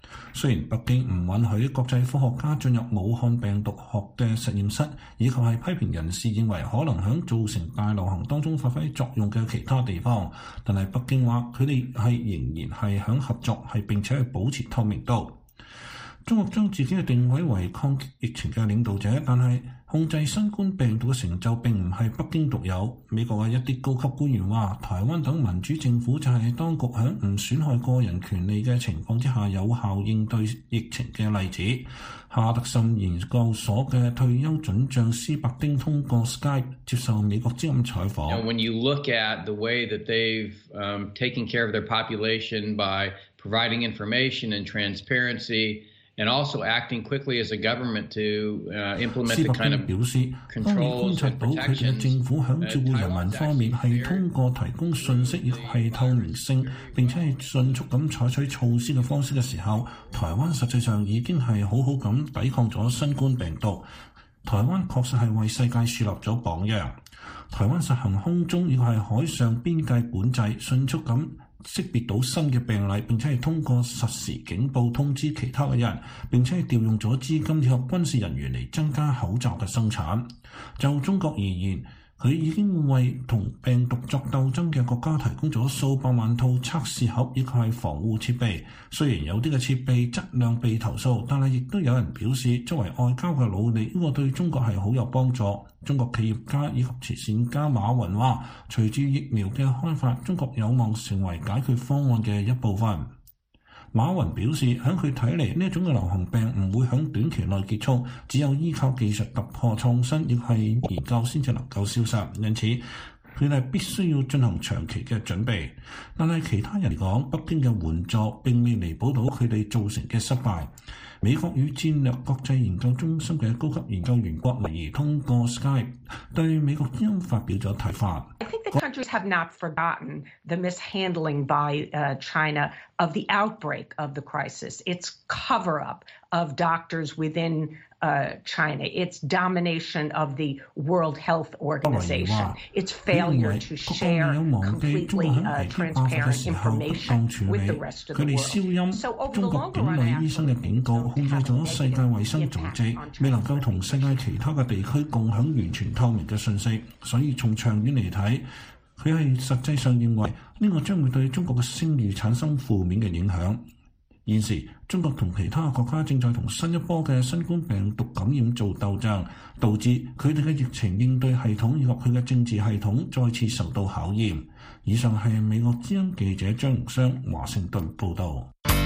雖然北京唔允許國際科學家進入武漢病毒學嘅實驗室，以及係批評人士認為可能響造成大流行當中發揮作用嘅其他地方，但係北京話佢哋係仍然係響合作，係並且係保持透明度。中國將自己嘅定位為抗擊疫情嘅領導者，但係控制新冠病毒嘅成就並唔係北京獨有。美國嘅一啲高級官員話，台灣等民主政府就係當局喺唔損害個人權利嘅情況之下有效應對疫情嘅例子。哈德森研究所嘅退休准將斯伯丁通過 Skype 接受美國之音採訪。 Now, when you look at the way that they've um, taken care of their population by providing information and transparency,And also acting quickly as a government to uh, implement the kind of 表示，當你觀察到佢哋嘅政府響照顧人民方面係通過提供信息以及係透明性，並且係迅速咁採取措施嘅方式嘅時候，台灣實際上已經係好好咁抵抗咗新冠病毒。台灣確實係為世界樹立咗榜樣。台灣實行空中以及係海上邊界管制，迅速咁識別到新嘅病例，並且係通過實時警報通知其他嘅人，並且係調用咗資金以及軍事人員嚟增加口罩嘅生產。就中國而言，佢已經為同病毒作鬥爭嘅國家提供咗數百萬套測試盒以及係防護設備。雖然有啲嘅設備質量被投訴，但係亦都有人表示，作為外交嘅努力，呢個對中國係好有幫助。中國企業家以及慈善家馬雲話，隨住疫苗嘅開發，中國有望成為解決方案嘅一部分。馬雲表示，喺佢睇嚟，呢一種嘅流行病唔會喺短期內結束，只有依靠技術突破創新，亦係研究先至能夠消失。因此，佢哋必須要進行長期嘅準備。但係其他人嚟講，北京嘅援助並未彌補到佢哋造成嘅失敗。美國與戰略國際研究中心嘅高級研究員郭麗儀通過 Skype 對美國之音發表咗睇法。 I think the countries have not forgotten the mishandling by uh, China of the outbreak of the crisis, its cover-up of doctors within uh, China, its domination of the World Health Organization, its failure to share completely uh, transparent information with the rest of the world. So over the longer run, 控制咗世界衛生組織未能夠同世界其他嘅地區共享完全透明嘅信息，所以從長遠嚟睇，佢係實際上認為呢個將會對中國嘅聲譽產生負面嘅影響。現時中國同其他國家正在同新一波嘅新冠病毒感染做鬥爭，導致佢哋嘅疫情應對系統以及佢嘅政治系統再次受到考驗。以上係美國之音記者張榮雙華盛頓報導。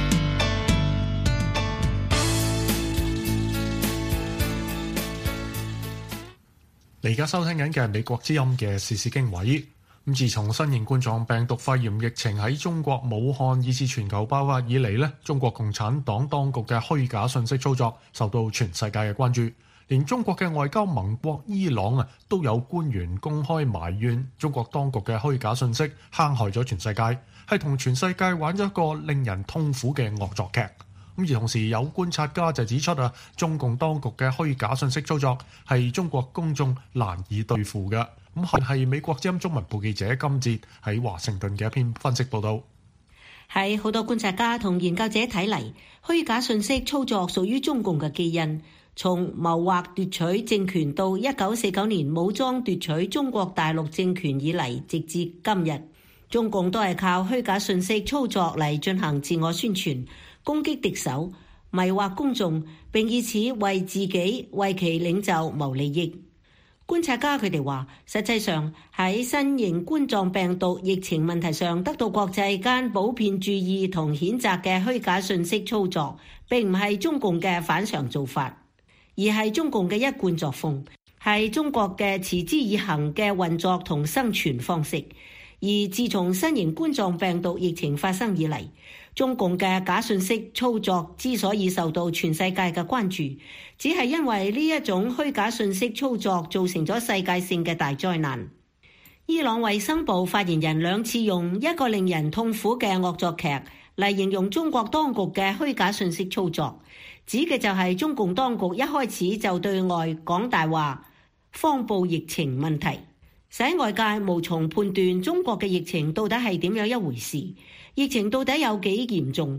你而家收聽緊嘅係美國之音嘅時事經緯。咁自從新型冠狀病毒肺炎疫情喺中國武漢以至全球爆發以嚟咧，中國共產黨當局嘅虛假信息操作受到全世界嘅關注。連中國嘅外交盟國伊朗啊，都有官員公開埋怨中國當局嘅虛假信息坑害咗全世界，係同全世界玩咗一個令人痛苦嘅惡作劇。咁而同時有觀察家就指出啊，中共當局嘅虛假信息操作係中國公眾難以對付嘅。咁係美國之音中文部記者金哲喺華盛頓嘅一篇分析報導。 喺好多觀察家同研究者睇嚟，虛假信息操作屬於中共嘅基因。從謀劃奪取政權到一九四九年武裝奪取中國大陸政權以嚟，直至今日，中共都係靠虛假信息操作嚟進行自我宣傳，攻擊敵手，迷惑公眾，並以此為自己為其領袖謀利益。觀察家佢哋話，實際上喺新型冠狀病毒疫情問題上得到國際間普遍注意同譴責嘅虛假信息操作，並唔係中共嘅反常做法，而係中共嘅一貫作風，係中國嘅持之以恆嘅運作同生存方式。而自從新型冠狀病毒疫情發生以嚟，中共嘅假信息操作之所以受到全世界嘅關注，只係因為呢一種虛假信息操作造成咗世界性嘅大災難。伊朗衛生部發言人兩次用一個令人痛苦嘅惡作劇嚟形容中國當局嘅虛假信息操作，指嘅就係中共當局一開始就對外講大話，謊報疫情問題，使外界無從判斷中國嘅疫情到底係點樣一回事，疫情到底有幾嚴重，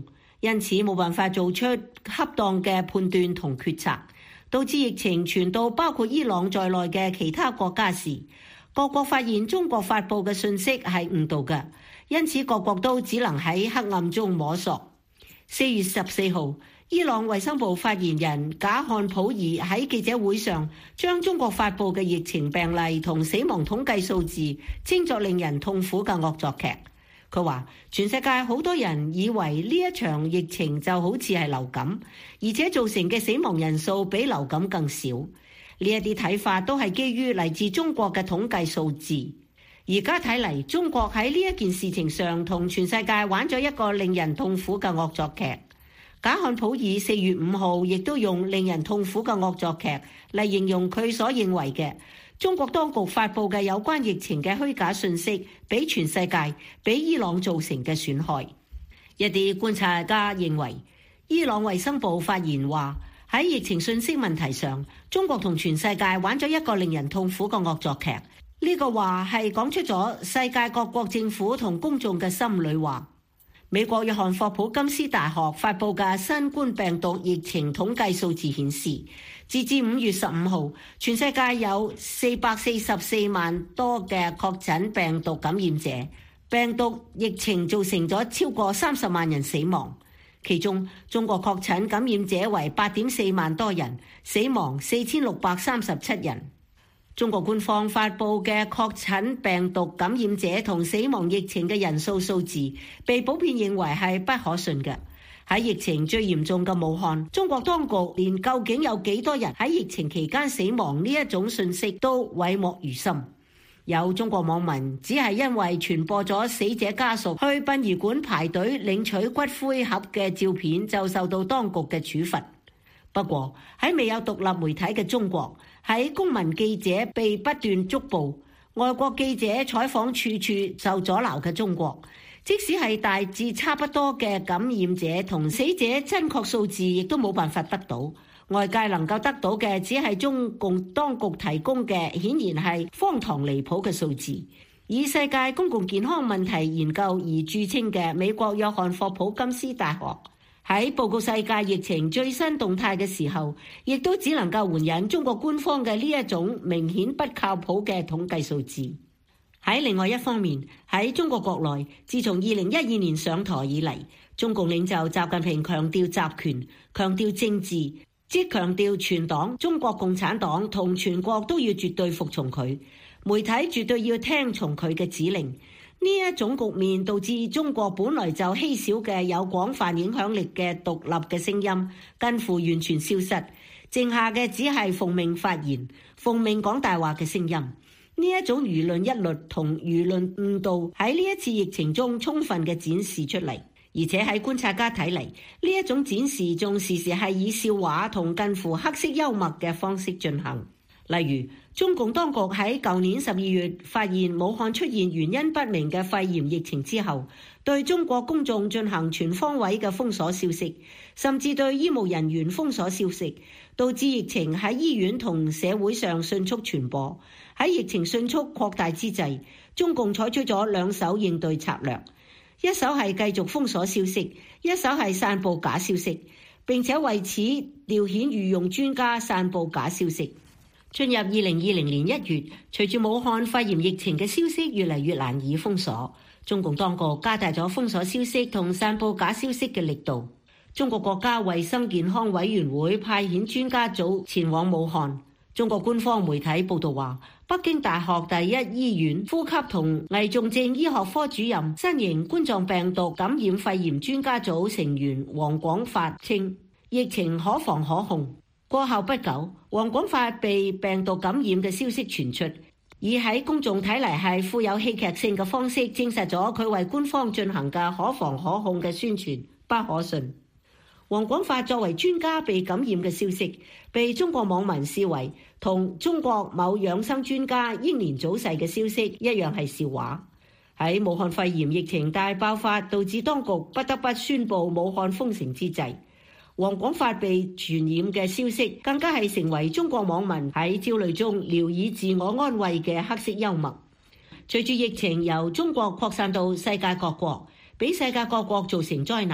因此冇辦法做出恰當嘅判斷同決策，導致疫情傳到包括伊朗在內嘅其他國家時，各國發現中國發布嘅信息係誤導嘅，因此各國都只能喺黑暗中摸索。四月十四號，伊朗衛生部發言人賈漢普爾喺記者會上將中國發布嘅疫情病例同死亡統計數字稱作令人痛苦嘅惡作劇。佢話全世界好多人以為呢一場疫情就好似係流感，而且造成嘅死亡人數比流感更少。呢一啲睇法都係基於嚟自中國嘅統計數字。而家睇嚟，中國喺呢一件事情上同全世界玩咗一個令人痛苦嘅惡作劇。賈漢普爾四月五號亦都用令人痛苦嘅惡作劇嚟形容佢所認為嘅中國當局發布嘅有關疫情嘅虛假信息，俾全世界、俾伊朗造成嘅損害。一啲觀察家認為，伊朗衛生部發言話喺疫情信息問題上，中國同全世界玩咗一個令人痛苦嘅惡作劇。呢個話係講出咗世界各國政府同公眾嘅心裏話。美國約翰霍普金斯大學發布嘅新冠病毒疫情統計數字顯示，截至五月十五號，全世界有四百四十四萬多嘅確診病毒感染者，病毒疫情造成咗超過三十萬人死亡。其中，中國確診感染者為八點四萬多人，死亡四千六百三十七人。中國官方發布嘅確診病毒感染者同死亡疫情嘅人數數字，被普遍認為係不可信嘅。喺疫情最嚴重嘅武漢，中國當局連究竟有幾多人喺疫情期間死亡呢一種信息都諱莫如深。有中國網民只係因為傳播咗死者家屬去殯儀館排隊領取骨灰盒嘅照片，就受到當局嘅處罰。不過喺未有獨立媒體嘅中國，喺公民記者被不斷捉捕，外國記者採訪處處受阻撓嘅中國，即使係大致差不多嘅感染者同死者真確數字，亦都冇辦法得到。外界能夠得到嘅只係中共當局提供嘅，顯然係荒唐離譜嘅數字。以世界公共健康問題研究而著稱嘅美國約翰霍普金斯大學，喺報告世界疫情最新動態嘅時候，亦都只能夠援引中國官方嘅呢一種明顯不靠譜嘅統計數字。喺另外一方面，喺中國國內，自從二零一二年上台以嚟，中共領袖習近平強調集權、強調政治，即強調全黨中國共產黨同全國都要絕對服從佢，媒體絕對要聽從佢嘅指令。呢一種局面導致中國本來就稀少嘅有廣泛影響力嘅獨立嘅聲音近乎完全消失，剩下嘅只係奉命發言、奉命講大話嘅聲音。呢一種輿論一律同輿論誤導喺呢一次疫情中充分嘅展示出嚟，而且喺觀察家睇嚟，呢一種展示仲時時係以笑話同近乎黑色幽默嘅方式進行。例如，中共當局喺舊年十二月發現武漢出現原因不明嘅肺炎疫情之後，對中國公眾進行全方位嘅封鎖消息，甚至對醫務人員封鎖消息，導致疫情喺醫院同社會上迅速傳播。喺疫情迅速擴大之際，中共採取咗兩手應對策略，一手係繼續封鎖消息，一手係散佈假消息，並且為此調遣御用專家散佈假消息。進入二零二零年一月，隨住武漢肺炎疫情嘅消息越嚟越難以封鎖，中共當局加大咗封鎖消息同散佈假消息嘅力度。中國國家衛生健康委員會派遣專家組前往武漢。中國官方媒體報道話，北京大學第一醫院呼吸同危重症醫學科主任、新型冠狀病毒感染肺炎專家組成員黃廣發稱，疫情可防可控。過後不久，黃廣發被病毒感染嘅消息傳出，以喺公眾睇嚟係富有戲劇性嘅方式證實咗佢為官方進行嘅可防可控嘅宣傳不可信。黃廣發作為專家被感染嘅消息，被中國網民視為同中國某養生專家英年早逝嘅消息一樣係笑話。喺武漢肺炎疫情大爆發，導致當局不得不宣布武漢封城之際，黃廣發被傳染嘅消息更加係成為中國網民喺焦慮中聊以自我安慰嘅黑色幽默。隨住疫情由中國擴散到世界各國，俾世界各國造成災難，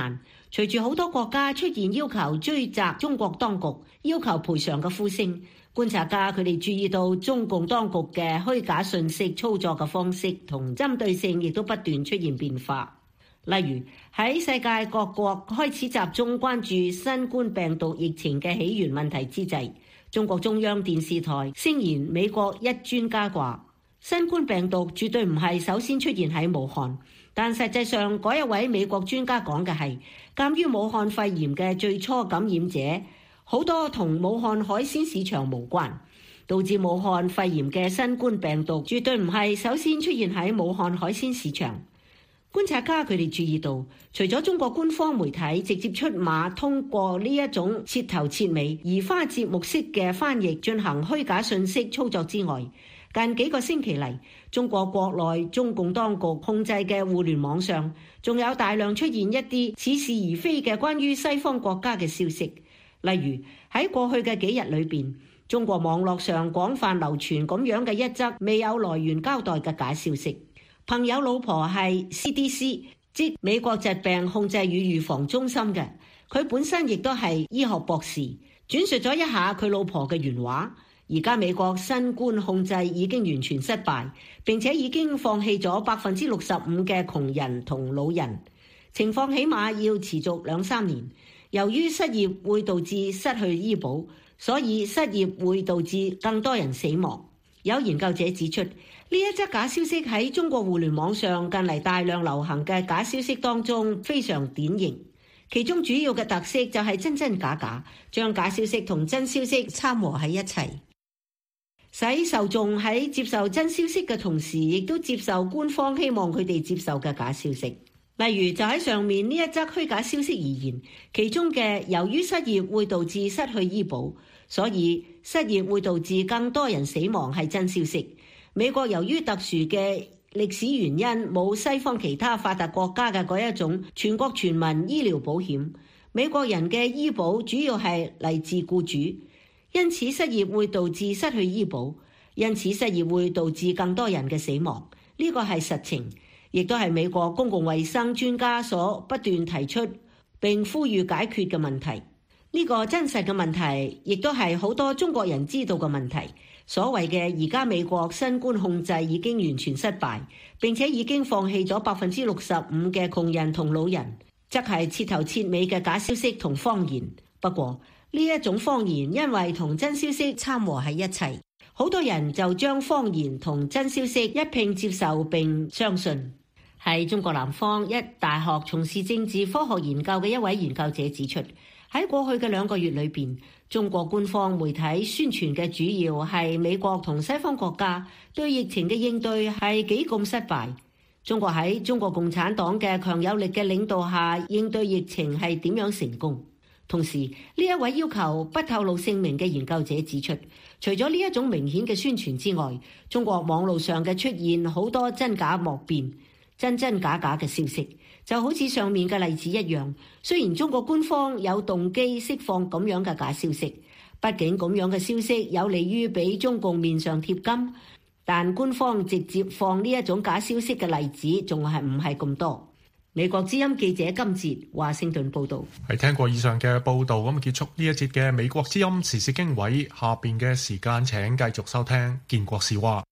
隨住好多國家出現要求追責中國當局、要求賠償嘅呼聲，觀察家佢哋注意到中共當局嘅虛假信息操作嘅方式同針對性亦都不斷出現變化。例如喺世界各國開始集中關注新冠病毒疫情嘅起源問題之際，中國中央電視台聲言美國一專家話，新冠病毒絕對唔係首先出現喺武漢。但實際上，嗰一位美國專家講嘅係，鑑於武漢肺炎嘅最初感染者好多同武漢海鮮市場無關，導致武漢肺炎嘅新冠病毒絕對唔係首先出現喺武漢海鮮市場。觀察家佢哋注意到，除咗中國官方媒體直接出馬，通過呢一種徹頭徹尾、移花接木式嘅翻譯進行虛假信息操作之外，近幾個星期嚟，中國國內中共當局控制嘅互聯網上，仲有大量出現一啲似是而非嘅關於西方國家嘅消息。例如喺過去嘅幾日裏邊，中國網絡上廣泛流傳咁樣嘅一則未有來源交代嘅假消息。朋友老婆係 C D C， 即美國疾病控制與預防中心嘅，佢本身亦都係醫學博士，轉述咗一下佢老婆嘅原話。而家美國新冠控制已經完全失敗，並且已經放棄咗百分之六十五嘅窮人同老人，情況起碼要持續兩三年。由於失業會導致失去醫保，所以失業會導致更多人死亡。有研究者指出，呢一則假消息喺中國互聯網上近嚟大量流行嘅假消息當中非常典型，其中主要嘅特色就係真真假假，將假消息同真消息摻和喺一齊，使受眾喺接受真消息嘅同時，亦都接受官方希望佢哋接受嘅假消息。例如就喺上面呢一則虛假消息而言，其中嘅由於失業會導致失去醫保，所以失業會導致更多人死亡係真消息。美國由於特殊嘅歷史原因，冇西方其他發達國家嘅嗰一種全國全民醫療保險，美國人嘅醫保主要係嚟自僱主，因此失業會導致失去醫保，因此失業會導致更多人嘅死亡。呢個係實情，亦都係美國公共衛生專家所不斷提出並呼籲解決嘅問題。呢個真實嘅問題，亦都係好多中國人知道嘅問題。所謂嘅而家美國新冠控制已經完全失敗，並且已經放棄咗百分之六十五嘅窮人同老人，則係徹頭徹尾嘅假消息同謊言。不過呢一種謊言因為同真消息摻和喺一齊，好多人就將謊言同真消息一併接受並相信。喺中國南方一大學從事政治科學研究嘅一位研究者指出，喺過去嘅兩個月裏邊，中國官方媒體宣傳嘅主要係美國同西方國家對疫情嘅應對係幾咁失敗。中國喺中國共產黨嘅強有力嘅領導下應對疫情係點樣成功？同時，呢一位要求不透露姓名嘅研究者指出，除咗呢一種明顯嘅宣傳之外，中國網絡上嘅出現好多真假莫辨、真真假假嘅消息。就好似上面嘅例子一樣，雖然中國官方有動機釋放咁樣嘅假消息，畢竟咁樣嘅消息有利於俾中共面上貼金，但官方直接放呢一種假消息嘅例子仲係唔係咁多。美國之音記者金哲華盛頓報道。 係聽過以上嘅報道，咁結束呢一節嘅美國之音時事經緯，下邊嘅時間請繼續收聽建國是話。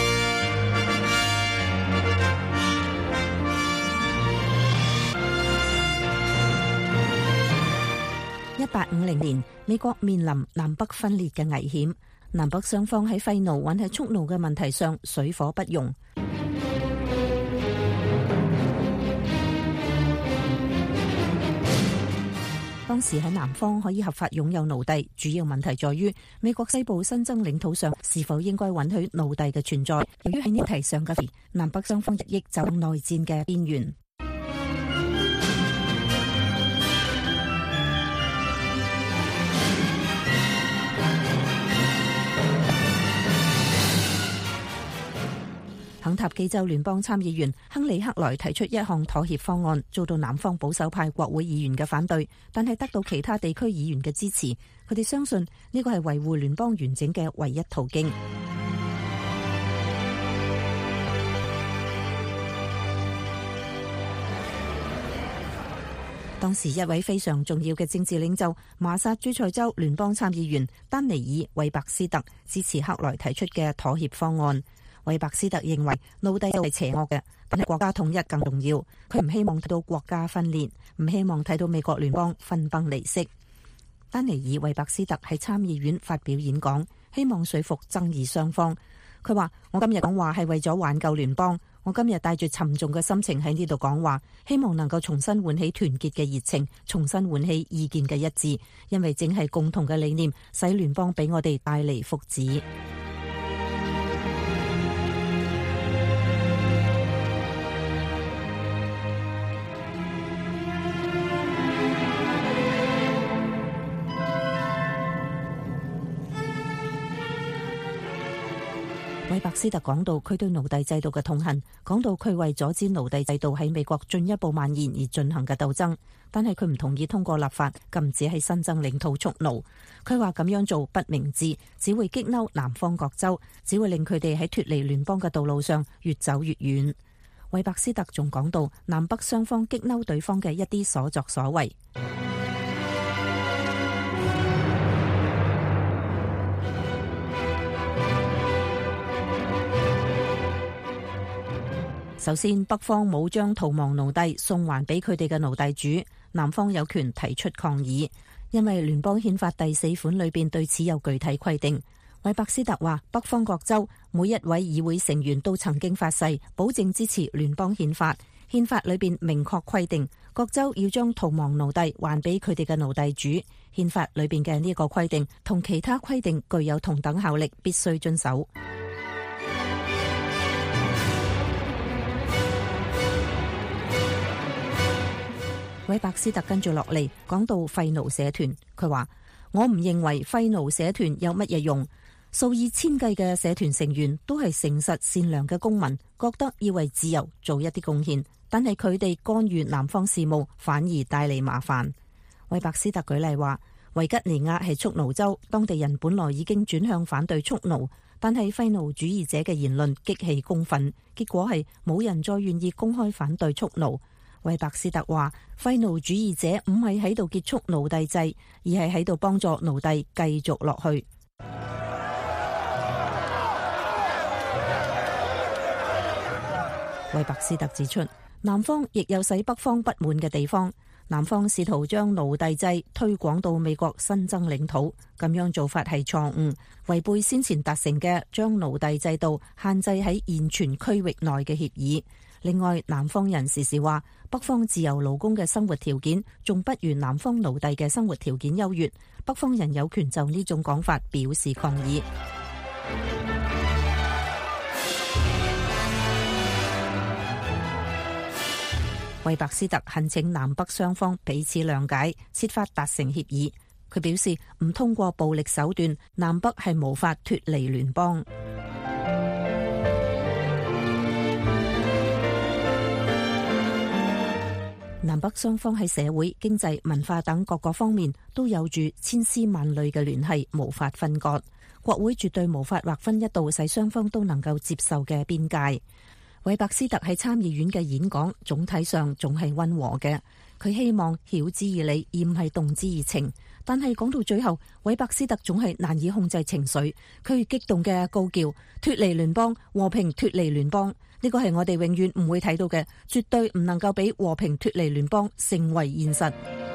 一八五零年，美國面臨南北分裂嘅危險，南北雙方喺廢奴還係蓄奴嘅問題上水火不容。當時喺南方可以合法擁有奴隸，主要問題在於美國西部新增領土上是否應該允許奴隸嘅存在。由於喺呢題上嘅南北雙方日益走向內戰嘅邊緣。肯塔基州聯邦參議員亨利克萊提出一項妥協方案，遭到南方保守派國會議員嘅反對，但係得到其他地區議員嘅支持。佢哋相信呢個係維護聯邦完整嘅唯一途徑。 當時一位非常重要嘅政治領袖馬薩諸塞州聯邦參議員丹尼爾·韋伯斯特支持克萊提出嘅妥協方案。韋伯斯特認為奴隸係邪惡嘅，但係國家統一更重要。佢唔希望睇到國家分裂，唔希望睇到美國聯邦分崩離析。丹尼爾·韋伯斯特喺參議院發表演講，希望說服爭議雙方。佢話：我今日講話係為咗挽救聯邦，我今日帶住沉重嘅心情喺呢度講話，希望能夠重新喚起團結嘅熱情，重新喚起意見嘅一致，因為正係共同嘅理念，使聯邦俾我哋帶嚟福祉。韋伯斯特講到佢對奴隸制度嘅痛恨，講到佢為阻止奴隸制度喺美國進一步蔓延而進行嘅鬥爭，但係佢唔同意通過立法禁止喺新增領土蓄奴。佢話咁樣做不明智，只會激嬲南方各州，只會令佢哋喺脫離聯邦嘅道路上越走越遠。韋伯斯特仲講到南北雙方激嬲對方嘅一啲所作所為。首先，北方冇將逃亡奴隸送還俾佢哋嘅奴隸主，南方有權提出抗議，因為聯邦憲法第四款裏邊對此有具體規定。韋伯斯特話，北方各州每一位議會成員都曾經發誓保證支持聯邦憲法，憲法裏邊明確規定各州要將逃亡奴隸還俾佢哋嘅奴隸主，憲法裏邊嘅呢個規定同其他規定具有同等效力，必須遵守。韋伯斯特跟住落嚟講到廢奴社團，佢話：我唔認為廢奴社團有乜嘢用，數以千計嘅社團成員都係誠實善良嘅公民，覺得要為自由做一啲貢獻，但係佢哋干預南方事務，反而帶嚟麻煩。韋伯斯特舉例話：維吉尼亞係蓄奴州，當地人本來已經轉向反對蓄奴，但係廢奴主義者嘅言論激起公憤，結果係冇人再願意公開反對蓄奴。韋伯斯特話：廢奴主義者唔係喺度結束奴隸制，而係喺度幫助奴隸繼續落去。韋伯斯特指出，南方亦有使北方不滿嘅地方。南方試圖將奴隸制推廣到美國新增領土，咁樣做法係錯誤，違背先前達成嘅將奴隸制度限制喺現存區域內嘅協議。另外，南方人時時話北方自由勞工嘅生活條件仲不如南方奴隸嘅生活條件優越，北方人有權就呢種講法表示抗議。韋伯斯特懇請南北雙方彼此諒解，設法達成協議。佢表示唔通過暴力手段，南北係無法脫離聯邦。南北雙方喺社會、經濟、文化等各個方面都有住千絲萬縷嘅聯繫，無法分割。國會絕對無法劃分一道使雙方都能夠接受嘅邊界。韋伯斯特喺參議院嘅演講總體上仲係溫和嘅，佢希望曉之以理而唔係動之以情。但係講到最後，韋伯斯特總係難以控制情緒，佢激動嘅高叫：脫離聯邦，和平脫離聯邦。呢個係我哋永遠唔會睇到嘅，絕對唔能夠俾和平脫離聯邦成為現實。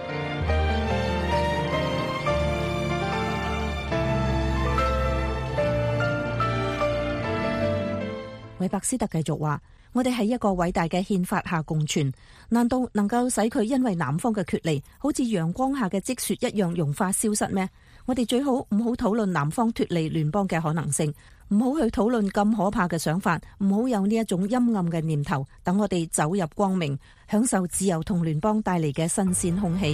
韋伯斯特繼續話：我哋喺一個偉大嘅憲法下共存，難道能夠使佢因為南方嘅決離，好似陽光下嘅積雪一樣融化消失咩？我哋最好唔好討論南方脫離聯邦嘅可能性，唔好去討論咁可怕嘅想法，唔好有呢一種陰暗嘅念頭。等我哋走入光明，享受自由同聯邦帶嚟嘅新鮮空氣。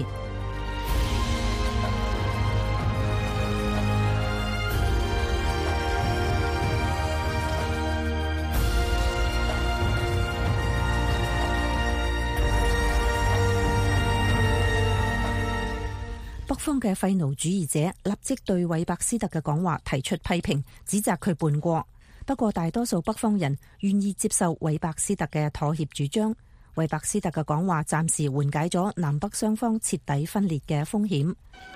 北方嘅廢奴主義者立即對韋伯斯特嘅講話提出批評，指責佢叛國。不過大多數北方人願意接受韋伯斯特嘅妥協主張。 韋伯斯特嘅講話暫時緩解咗南北雙方徹底分裂嘅風險。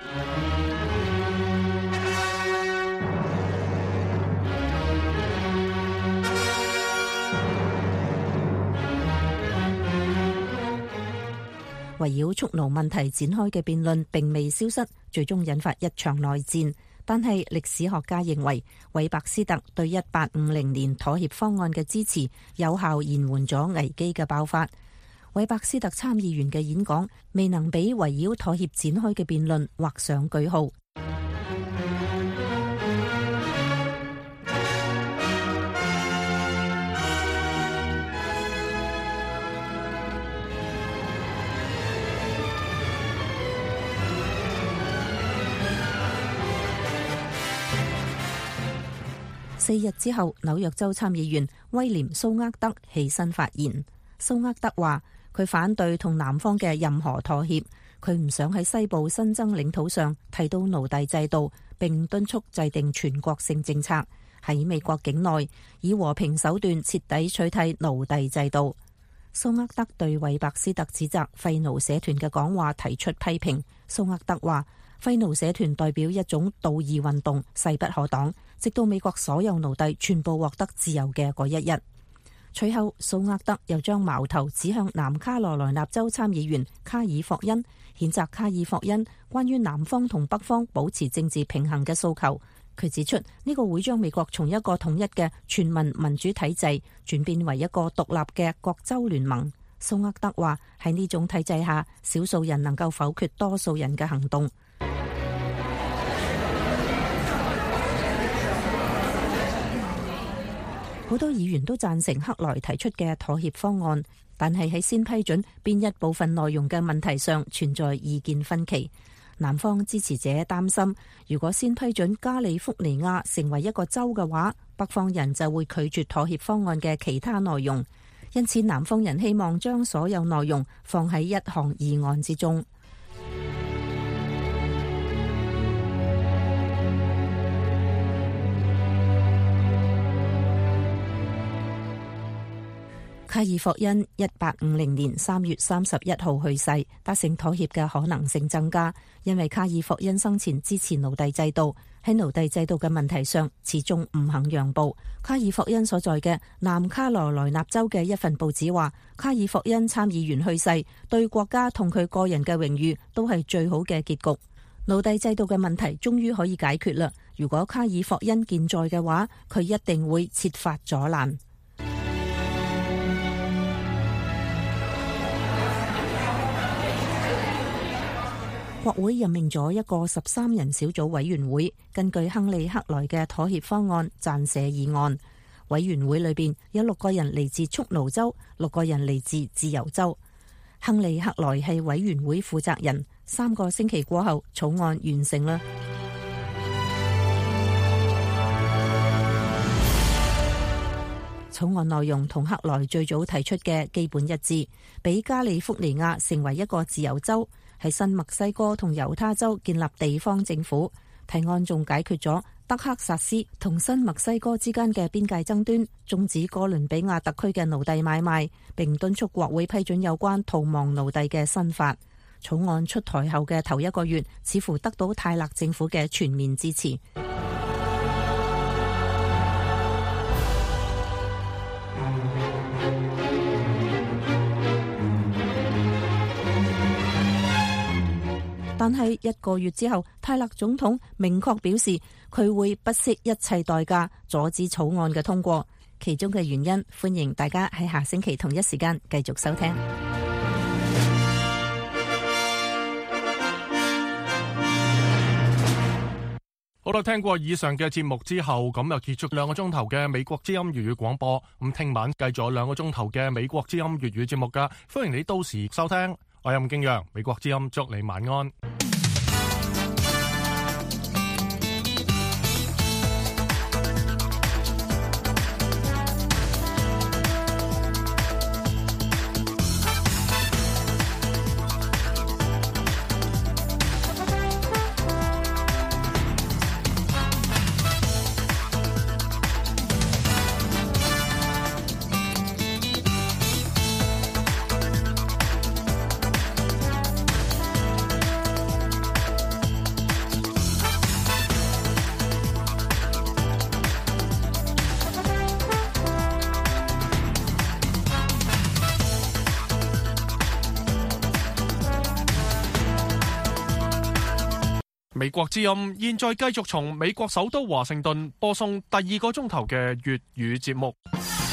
圍繞蓄奴問題展開嘅辯論並未消失，最終引發一場內戰。但係歷史學家認為，韋伯斯特對一八五零年妥協方案嘅支持，有效延緩咗危機嘅爆發。韋伯斯特參議員嘅演講未能俾圍繞妥協展開嘅辯論畫上句號。四日之後，紐約州參議員威廉蘇厄德起身發言。蘇厄德話：佢反對同南方嘅任何妥協，佢唔想喺西部新增領土上提到奴隸制度，並敦促制定全國性政策，喺美國境內以和平手段徹底取締奴隸制度。蘇厄德對韋伯斯特指責廢奴社團嘅講話提出批評。蘇厄德話：廢奴社團代表一種道義運動，勢不可擋，直到美國所有奴隸全部獲得自由嘅嗰一日。隨後，蘇厄德又將矛頭指向南卡羅來納州參議員卡爾霍恩，譴責卡爾霍恩關於南方同北方保持政治平衡嘅訴求。佢指出，呢個會將美國從一個統一嘅全民民主體制轉變為一個獨立嘅各州聯盟。蘇厄德話：喺呢種體制下，少數人能夠否決多數人嘅行動。好多議員都贊成克萊提出嘅妥協方案，但係喺先批准邊一部分內容嘅問題上存在意見分歧。南方支持者擔心，如果先批准加利福尼亞成為一個州嘅話，北方人就會拒絕妥協方案嘅其他內容。因此，南方人希望將所有內容放喺一項議案之中。卡爾霍恩一八五零年三月三十一號去世，達成妥協嘅可能性增加，因為卡爾霍恩生前支持奴隸制度，喺奴隸制度嘅問題上始終唔肯讓步。卡爾霍恩所在嘅南卡羅來納州嘅一份報紙話，卡爾霍恩參議員去世，對國家同佢個人嘅榮譽都係最好嘅結局。奴隸制度嘅問題終於可以解決啦！如果卡爾霍恩健在嘅話，佢一定會設法阻攔。國會任命咗一個十三人小組委員會，根據亨利克萊嘅妥協方案撰寫議案。委員會裏邊有六個人嚟自蓄奴州，六個人嚟自自由州。亨利克萊係委員會負責人。三個星期過後，草案完成啦。草案內容同克萊最早提出嘅基本一致，俾加利福尼亞成為一個自由州。喺新墨西哥同猶他州建立地方政府。提案仲解決咗德克薩斯同新墨西哥之間嘅邊界爭端，終止哥倫比亞特區嘅奴隸買賣，並敦促國會批准有關逃亡奴隸嘅新法。草案出台後嘅頭一個月，似乎得到泰勒政府嘅全面支持。但係一個月之後，泰勒總統明確表示佢會不惜一切代價阻止草案嘅通過。其中嘅原因，歡迎大家喺下星期同一時間繼續收聽。 好啦，聽過以上嘅節目之後，咁又結束兩個鐘頭嘅美國之音粵語廣播。咁聽晚繼續有兩個鐘頭嘅美國之音粵語節目噶，歡迎你到時收聽。我係任敬陽，美國之音祝你晚安。 美國之音現在繼續從美國首都華盛頓播送第二個鐘頭嘅粵語節目。